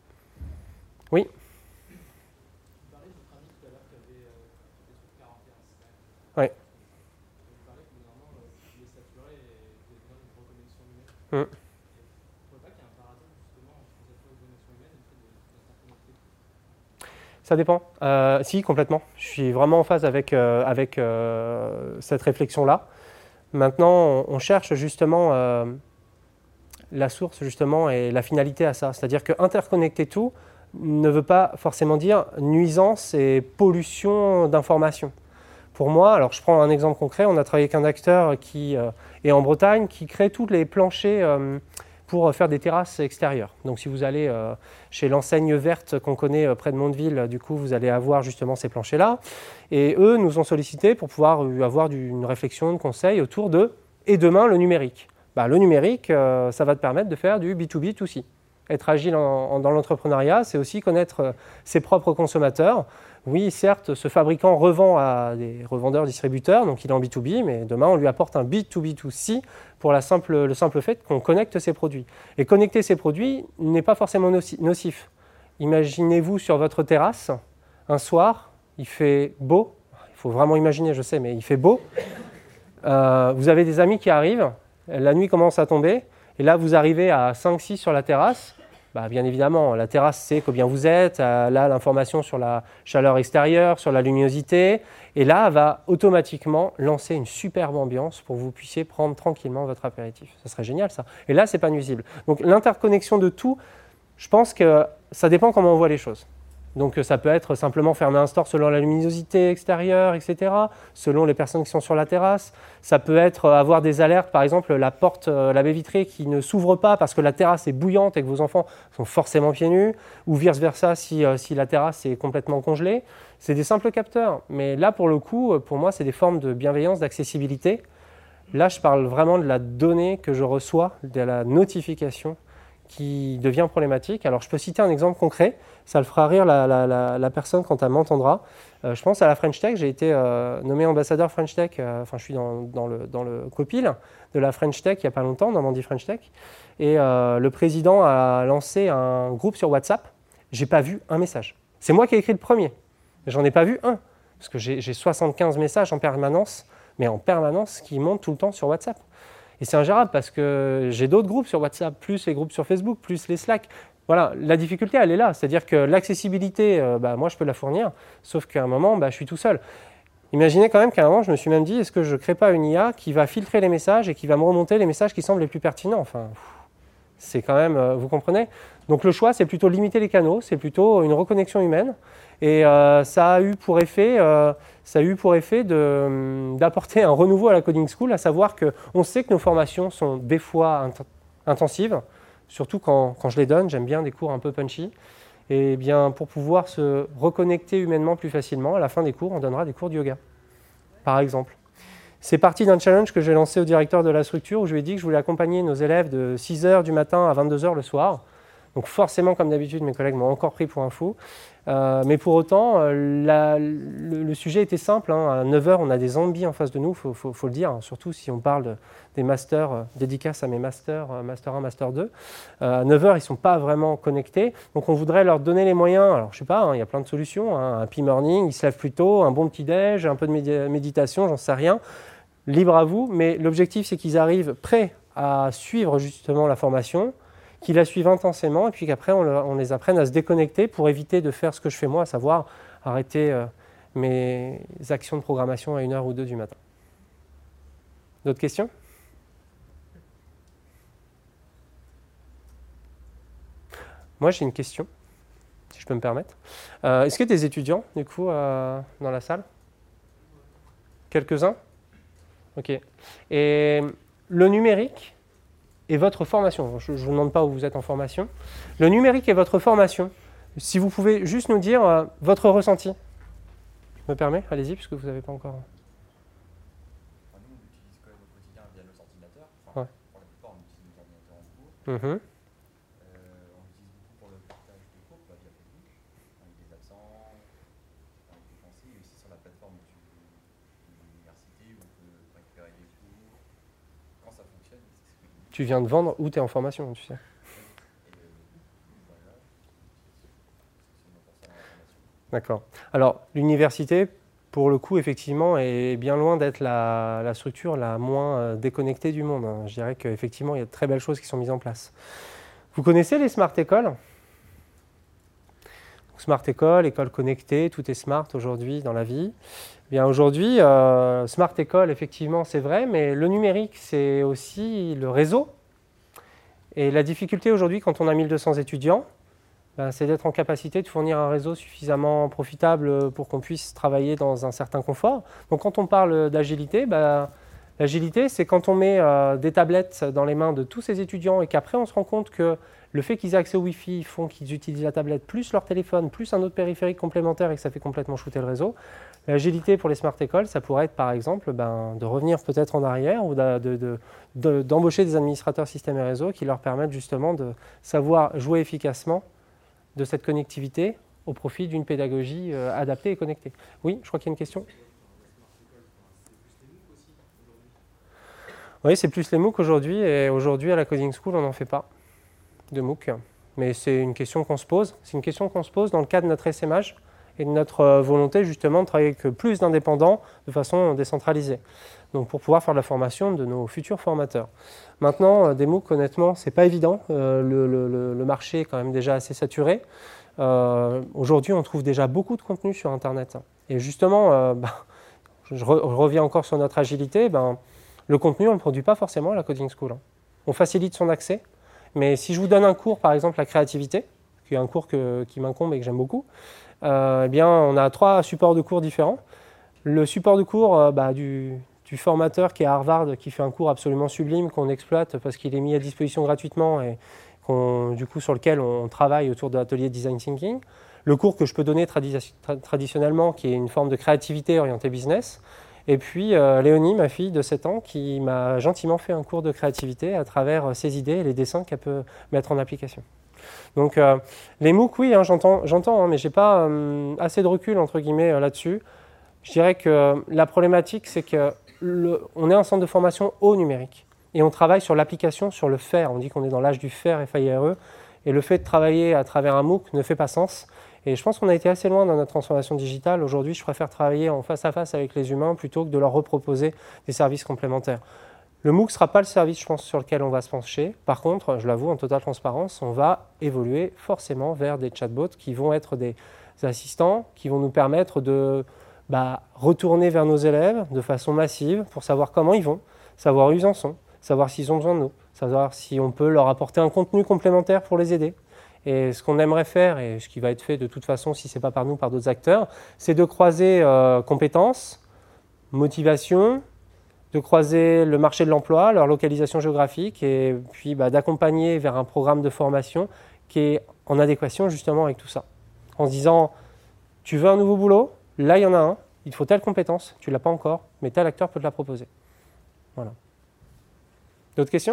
Oui. Vous parlez de votre ami tout à l'heure qui avait des trucs 41 stacks. Oui. Vous parlez que normalement, il est saturé et vous avez besoin d'une reconnexion humaine. Vous ne trouvez pas qu'il y a un paradoxe justement entre cette reconnexion humaine et le fait d'interconnecter? Ça dépend. Si, complètement. Je suis vraiment en phase avec cette réflexion-là. Maintenant, on cherche justement la source justement et la finalité à ça. C'est-à-dire que interconnecter tout ne veut pas forcément dire nuisance et pollution d'informations. Pour moi, alors je prends un exemple concret, on a travaillé avec un acteur qui est en Bretagne, qui crée tous les planchers pour faire des terrasses extérieures. Donc si vous allez chez l'enseigne verte qu'on connaît près de Mondeville, du coup vous allez avoir justement ces planchers-là. Et eux nous ont sollicité pour pouvoir avoir une réflexion, de conseil autour de « et demain le numérique ». Le numérique, ça va te permettre de faire du B2B2C. Être agile dans l'entrepreneuriat, c'est aussi connaître ses propres consommateurs. Oui, certes, ce fabricant revend à des revendeurs distributeurs, donc il est en B2B, mais demain, on lui apporte un B2B2C pour le simple fait qu'on connecte ses produits. Et connecter ses produits n'est pas forcément nocif. Imaginez-vous sur votre terrasse, un soir, il fait beau. Il faut vraiment imaginer, je sais, mais il fait beau. Vous avez des amis qui arrivent, la nuit commence à tomber, et là, vous arrivez à 5-6 sur la terrasse. Bien évidemment, la terrasse sait combien vous êtes, là l'information sur la chaleur extérieure, sur la luminosité, et là elle va automatiquement lancer une superbe ambiance pour que vous puissiez prendre tranquillement votre apéritif. Ça serait génial ça. Et là, c'est pas nuisible. Donc l'interconnexion de tout, je pense que ça dépend comment on voit les choses. Donc ça peut être simplement fermer un store selon la luminosité extérieure, etc., selon les personnes qui sont sur la terrasse. Ça peut être avoir des alertes, par exemple la porte, la baie vitrée qui ne s'ouvre pas parce que la terrasse est bouillante et que vos enfants sont forcément pieds nus, ou vice-versa si la terrasse est complètement congelée. C'est des simples capteurs, mais là pour le coup, pour moi, c'est des formes de bienveillance, d'accessibilité. Là, je parle vraiment de la donnée que je reçois, de la notification qui devient problématique. Alors je peux citer un exemple concret, ça le fera rire la personne quand elle m'entendra. Je pense à la French Tech, j'ai été nommé ambassadeur French Tech, je suis dans le copil de la French Tech il n'y a pas longtemps, Normandie French Tech, et le président a lancé un groupe sur WhatsApp, j'ai pas vu un message. C'est moi qui ai écrit le premier, j'en ai pas vu un, parce que j'ai 75 messages en permanence, mais en permanence qui montent tout le temps sur WhatsApp. Et c'est ingérable parce que j'ai d'autres groupes sur WhatsApp, plus les groupes sur Facebook, plus les Slack. Voilà, la difficulté, elle est là. C'est-à-dire que l'accessibilité, moi, je peux la fournir, sauf qu'à un moment, je suis tout seul. Imaginez quand même qu'à un moment, je me suis même dit, est-ce que je ne crée pas une IA qui va filtrer les messages et qui va me remonter les messages qui semblent les plus pertinents? Enfin, c'est quand même, vous comprenez? Donc le choix, c'est plutôt limiter les canaux, c'est plutôt une reconnexion humaine. Et ça a eu pour effet d'apporter un renouveau à la Coding School, à savoir qu'on sait que nos formations sont des fois intensives, surtout quand je les donne, j'aime bien des cours un peu punchy. Et bien, pour pouvoir se reconnecter humainement plus facilement, à la fin des cours, on donnera des cours de yoga, par exemple. C'est parti d'un challenge que j'ai lancé au directeur de la structure où je lui ai dit que je voulais accompagner nos élèves de 6h du matin à 22h le soir. Donc forcément, comme d'habitude, mes collègues m'ont encore pris pour un fou. Mais pour autant, le sujet était simple. À 9h, on a des zombies en face de nous, il faut le dire, surtout si on parle des masters, dédicaces à mes masters, Master 1, Master 2. À 9h, ils ne sont pas vraiment connectés. Donc on voudrait leur donner les moyens. Alors je ne sais pas, il y a plein de solutions. Un happy morning, ils se lèvent plus tôt, un bon petit-déj, un peu de méditation, j'en sais rien. Libre à vous. Mais l'objectif, c'est qu'ils arrivent prêts à suivre justement la formation, qu'ils la suivent intensément et puis qu'après on les apprenne à se déconnecter pour éviter de faire ce que je fais moi, à savoir arrêter mes actions de programmation à 1h ou 2 du matin. D'autres questions? Moi j'ai une question, si je peux me permettre. Est-ce qu'il y a des étudiants du coup dans la salle? Quelques-uns? Ok. Et le numérique et votre formation, je ne vous demande pas où vous êtes en formation, le numérique et votre formation, si vous pouvez juste nous dire votre ressenti. Je me permets, allez-y, puisque vous n'avez pas encore... Nous, on utilise quand même au quotidien via nos ordinateurs. Ouais. Pour la plupart, on utilise nos ordinateurs en cours. Mm-hmm. On l'utilise beaucoup pour le partage de cours via Facebook, avec des absents, avec des pensées, et aussi sur la plateforme de l'université où on peut récupérer des cours. Quand ça fonctionne, Tu viens de vendre ou tu es en formation, tu sais. D'accord. Alors, l'université, pour le coup, effectivement, est bien loin d'être la structure la moins déconnectée du monde. Je dirais qu'effectivement, il y a de très belles choses qui sont mises en place. Vous connaissez les smart écoles? Smart école, école connectée, tout est smart aujourd'hui dans la vie. Bien aujourd'hui, smart école, effectivement, c'est vrai, mais le numérique, c'est aussi le réseau. Et la difficulté aujourd'hui, quand on a 1200 étudiants, c'est d'être en capacité de fournir un réseau suffisamment profitable pour qu'on puisse travailler dans un certain confort. Donc quand on parle d'agilité, l'agilité, c'est quand on met des tablettes dans les mains de tous ces étudiants et qu'après on se rend compte que le fait qu'ils aient accès au Wi-Fi font qu'ils utilisent la tablette plus leur téléphone, plus un autre périphérique complémentaire et que ça fait complètement shooter le réseau. L'agilité pour les smart écoles, ça pourrait être par exemple de revenir peut-être en arrière ou d'embaucher des administrateurs système et réseau qui leur permettent justement de savoir jouer efficacement de cette connectivité au profit d'une pédagogie adaptée et connectée. Oui, je crois qu'il y a une question. Oui, c'est plus les MOOC aujourd'hui, et aujourd'hui à la Coding School, on n'en fait pas de MOOC. Mais c'est une question qu'on se pose. C'est une question qu'on se pose dans le cadre de notre SMH et de notre volonté justement de travailler avec plus d'indépendants de façon décentralisée. Donc pour pouvoir faire de la formation de nos futurs formateurs. Maintenant, des MOOC, honnêtement, c'est pas évident. Le marché est quand même déjà assez saturé. Aujourd'hui, on trouve déjà beaucoup de contenu sur Internet. Et justement, je reviens encore sur notre agilité. Le contenu, on ne le produit pas forcément à la Coding School. On facilite son accès. Mais si je vous donne un cours, par exemple, la créativité, qui est un cours qui m'incombe et que j'aime beaucoup, eh bien, on a 3 supports de cours différents. Le support de cours du formateur qui est à Harvard, qui fait un cours absolument sublime qu'on exploite parce qu'il est mis à disposition gratuitement et du coup, sur lequel on travaille autour de l'atelier Design Thinking. Le cours que je peux donner traditionnellement, qui est une forme de créativité orientée business. Et puis Léonie, ma fille de 7 ans, qui m'a gentiment fait un cours de créativité à travers ses idées et les dessins qu'elle peut mettre en application. Donc les MOOC, oui, hein, j'entends, hein, mais je n'ai pas assez de recul entre guillemets là-dessus. Je dirais que la problématique, c'est qu'on est un centre de formation au numérique et on travaille sur l'application, sur le faire. On dit qu'on est dans l'âge du faire, FAIRE, et le fait de travailler à travers un MOOC ne fait pas sens. Et je pense qu'on a été assez loin dans notre transformation digitale. Aujourd'hui, je préfère travailler en face à face avec les humains plutôt que de leur reproposer des services complémentaires. Le MOOC ne sera pas le service, je pense, sur lequel on va se pencher. Par contre, je l'avoue, en totale transparence, on va évoluer forcément vers des chatbots qui vont être des assistants, qui vont nous permettre de retourner vers nos élèves de façon massive pour savoir comment ils vont, savoir où ils en sont, savoir s'ils ont besoin de nous, savoir si on peut leur apporter un contenu complémentaire pour les aider. Et ce qu'on aimerait faire, et ce qui va être fait de toute façon, si ce n'est pas par nous, par d'autres acteurs, c'est de croiser compétences, motivation, de croiser le marché de l'emploi, leur localisation géographique, et puis d'accompagner vers un programme de formation qui est en adéquation justement avec tout ça. En se disant, tu veux un nouveau boulot ? Là, il y en a un, il te faut telle compétence, tu ne l'as pas encore, mais tel acteur peut te la proposer. Voilà. D'autres questions ?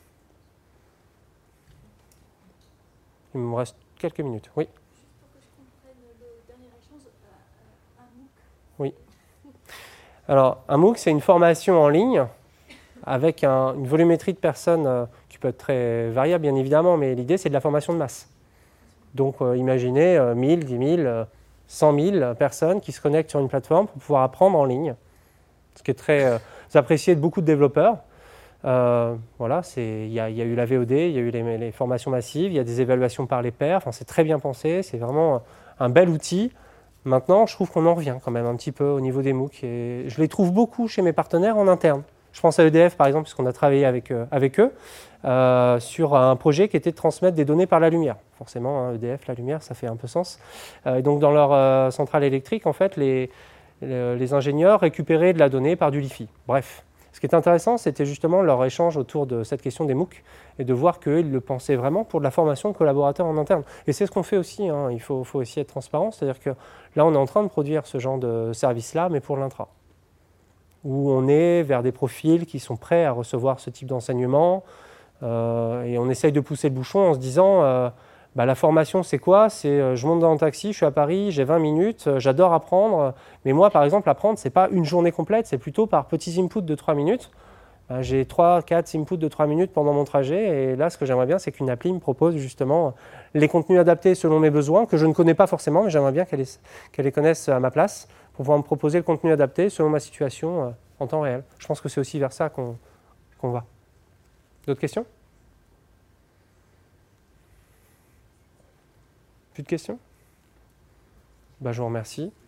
Il me reste quelques minutes. Oui. Juste pour que je comprenne le dernier échange, un MOOC. Oui. Alors, un MOOC, c'est une formation en ligne avec une volumétrie de personnes qui peut être très variable, bien évidemment, mais l'idée, c'est de la formation de masse. Donc, imaginez 1000, 10 000, 100 000 personnes qui se connectent sur une plateforme pour pouvoir apprendre en ligne, ce qui est très apprécié de beaucoup de développeurs. Voilà, il y a eu la VOD, il y a eu les formations massives, il y a des évaluations par les pairs, enfin, c'est très bien pensé, c'est vraiment un bel outil. Maintenant, je trouve qu'on en revient quand même un petit peu au niveau des MOOC et je les trouve beaucoup chez mes partenaires en interne. Je pense à EDF par exemple, puisqu'on a travaillé avec eux sur un projet qui était de transmettre des données par la lumière. Forcément, hein, EDF, la lumière, ça fait un peu sens. Donc dans leur centrale électrique, en fait, les ingénieurs récupéraient de la donnée par du Li-Fi. Bref. Ce qui est intéressant, c'était justement leur échange autour de cette question des MOOC et de voir qu'ils le pensaient vraiment pour de la formation de collaborateurs en interne. Et c'est ce qu'on fait aussi, hein. Il faut aussi être transparent, c'est-à-dire que là, on est en train de produire ce genre de service-là, mais pour l'intra, où on est vers des profils qui sont prêts à recevoir ce type d'enseignement et on essaye de pousser le bouchon en se disant la formation, c'est quoi ? C'est je monte dans un taxi, je suis à Paris, j'ai 20 minutes, j'adore apprendre. Mais moi, par exemple, apprendre, ce n'est pas une journée complète, c'est plutôt par petits inputs de 3 minutes. J'ai 3, 4 inputs de 3 minutes pendant mon trajet. Et là, ce que j'aimerais bien, c'est qu'une appli me propose justement les contenus adaptés selon mes besoins, que je ne connais pas forcément, mais j'aimerais bien qu'elle les connaisse à ma place, pour pouvoir me proposer le contenu adapté selon ma situation en temps réel. Je pense que c'est aussi vers ça qu'on va. D'autres questions ? Plus de questions ? Je vous remercie.